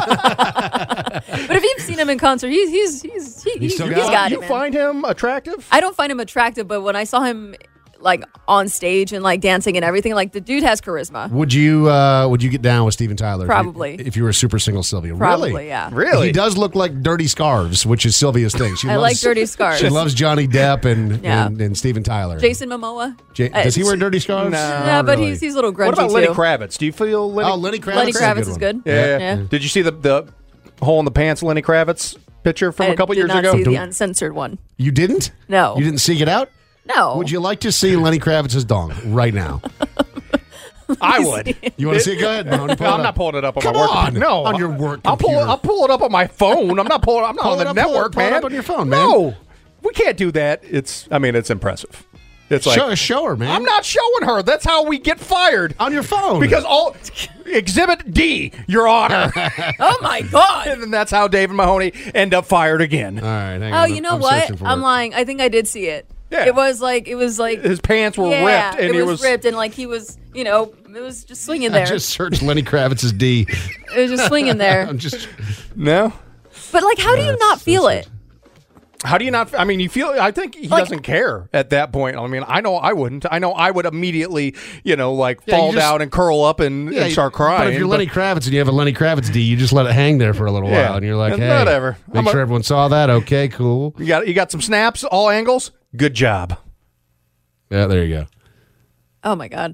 if you've seen him in concert, he's he's he's he, he's, still he's got it? got you it. man. find him attractive? I don't find him attractive, but when I saw him like on stage and like dancing and everything. Like the dude has charisma. Would you uh, would you get down with Steven Tyler? Probably. If you, if you were a super single Sylvia. Probably, really? yeah. Really? He does look like dirty scarves, which is Sylvia's thing. She I loves, like dirty scarves. She loves Johnny Depp and, Yeah. and, and Steven Tyler. Jason Momoa. J- does he wear dirty scarves? No. Yeah, but he's he's a little grungy What about too. Lenny Kravitz? Do you feel Lenny? Oh, Lenny Kravitz. Lenny is a Kravitz good is one. good. Yeah, yeah. Yeah. Did you see the the hole in the pants Lenny Kravitz picture from I a couple did years not ago? see the uncensored one. You didn't? No. You didn't seek it out? No. Would you like to see Lenny Kravitz's dong right now? I would. You want to see it? Go ahead. Mahoney, pull No, it I'm up. not pulling it up on Come my work. on. No, On your work I'll pull. computer. I'll pull it up on my phone. I'm not pulling. I'm not Pull on it the up, pull it- network, pull it man. up on your phone, man. No, we can't do that. It's. I mean, it's impressive. It's like show, show her, man. I'm not showing her. That's how we get fired on your phone. Because all Exhibit D, Your Honor. Oh my God! And then that's how David Mahoney end up fired again. All right. Hang Oh, you know what? I'm lying. I think I did see it. Yeah. It was like it was like His pants were yeah, ripped, and it he was, was ripped, and like he was, you know, it was just swinging I there. just searched Lenny Kravitz's D. It was just swinging there. I'm just no. But like, how do you not feel it? How do you not? I mean, you feel. I think he Like- doesn't care at that point. I mean, I know I wouldn't. I know I would immediately, you know, like Yeah, you fall just- down and curl up and, Yeah, and start crying. But if you're but- Lenny Kravitz and you have a Lenny Kravitz D, you just let it hang there for a little Yeah. while, and you're like, And hey, whatever. Make I'm a- sure everyone saw that. Okay, cool. you got you got some snaps, all angles. Good job. Yeah, there you go. Oh my God.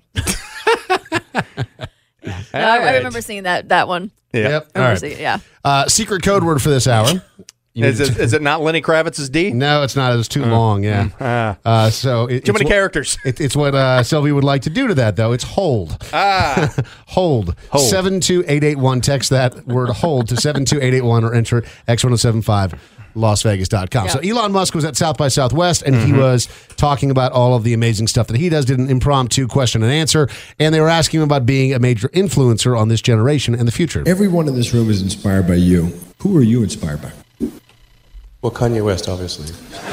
Yeah. No, I, I remember seeing that that one. Yeah. Yep. I All remember right. seeing it, yeah. Uh, secret code word for this hour. You Is need it, to- is it not Lenny Kravitz's D? No, it's not. It was too long. Yeah. Ah. Uh, so it, Too it's many what- characters. It, it's what uh, Sylvie would like to do to that, though. It's hold. Ah. hold. Hold. seven two eight eight one. Text that word hold to seven two eight eight one or enter X one oh seven five Las Vegas dot com. Yeah. So Elon Musk was at South by Southwest, and he Mm-hmm. was talking about all of the amazing stuff that he does, did an impromptu question and answer, and they were asking him about being a major influencer on this generation and the future. Everyone in this room is inspired by you. Who are you inspired by? Well, Kanye West, obviously.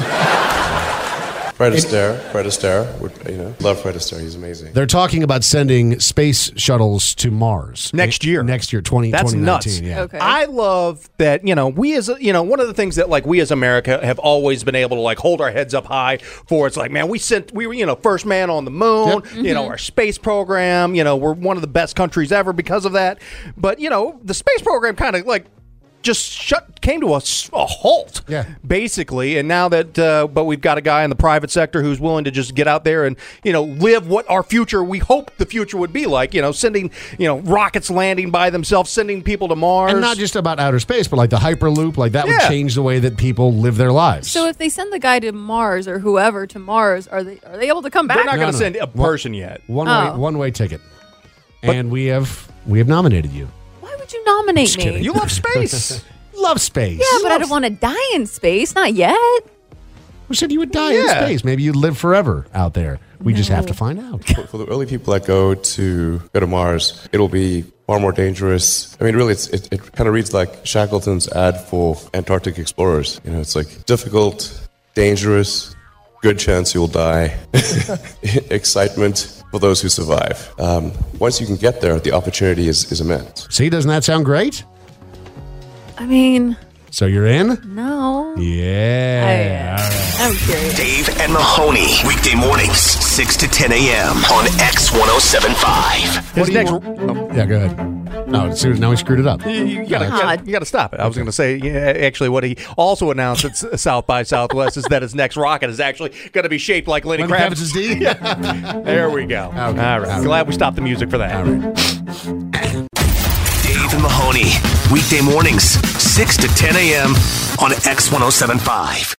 Fred Astaire, Fred Astaire, would, you know, love Fred Astaire. He's amazing. They're talking about sending space shuttles to Mars Next year. Next year, twenty, That's twenty nineteen. nuts. Yeah. Okay. I love that, you know, we as, a, you know, one of the things that like we as America have always been able to like hold our heads up high for. It's like, man, we sent, we were, you know, first man on the moon, Yep. you know, our space program, you know, we're one of the best countries ever because of that. But, you know, the space program kind of like just shut came to a, s- a halt, Yeah. basically. And now that, uh, but we've got a guy in the private sector who's willing to just get out there and, you know, live what our future, we hope the future would be like, you know, sending, you know, rockets landing by themselves, sending people to Mars. And not just about outer space, but like the Hyperloop, like that would Yeah. change the way that people live their lives. So if they send the guy to Mars or whoever to Mars, are they are they able to come back? They're not No, going to no. send a person yet. one Oh. way, one way ticket, and we have we have nominated you. Why would you nominate Just me? kidding. You love space. Love space. Yeah, but I don't want to die in space. Not yet. We said you would die in Yeah. space. Maybe you'd live forever out there. We just have to find out. For, for the early people that go to go to Mars, it'll be far more dangerous. I mean, really, it's, it, it kind of reads like Shackleton's ad for Antarctic explorers. You know, it's like difficult, dangerous, good chance you'll die, excitement for those who survive. Um, once you can get there, the opportunity is, is immense. See, doesn't that sound great? I mean, So you're in? no. Yeah. All right. I'm curious. Dave and Mahoney, weekday mornings, six to ten a.m. on X one oh seven point five. His next, Yeah, go ahead. No, see, now we screwed it up. you, you gotta, you gotta, you gotta stop it. I was going to say, yeah, actually, what he also announced at S- South by Southwest is that his next rocket is actually going to be shaped like Lenny Lenny Kravitz's Kravitz's D? Yeah. There we go. Okay. All right. All right. Glad we stopped the music for that. All right. Dave and Mahoney, weekday mornings, six to ten a.m. on X one oh seven point five.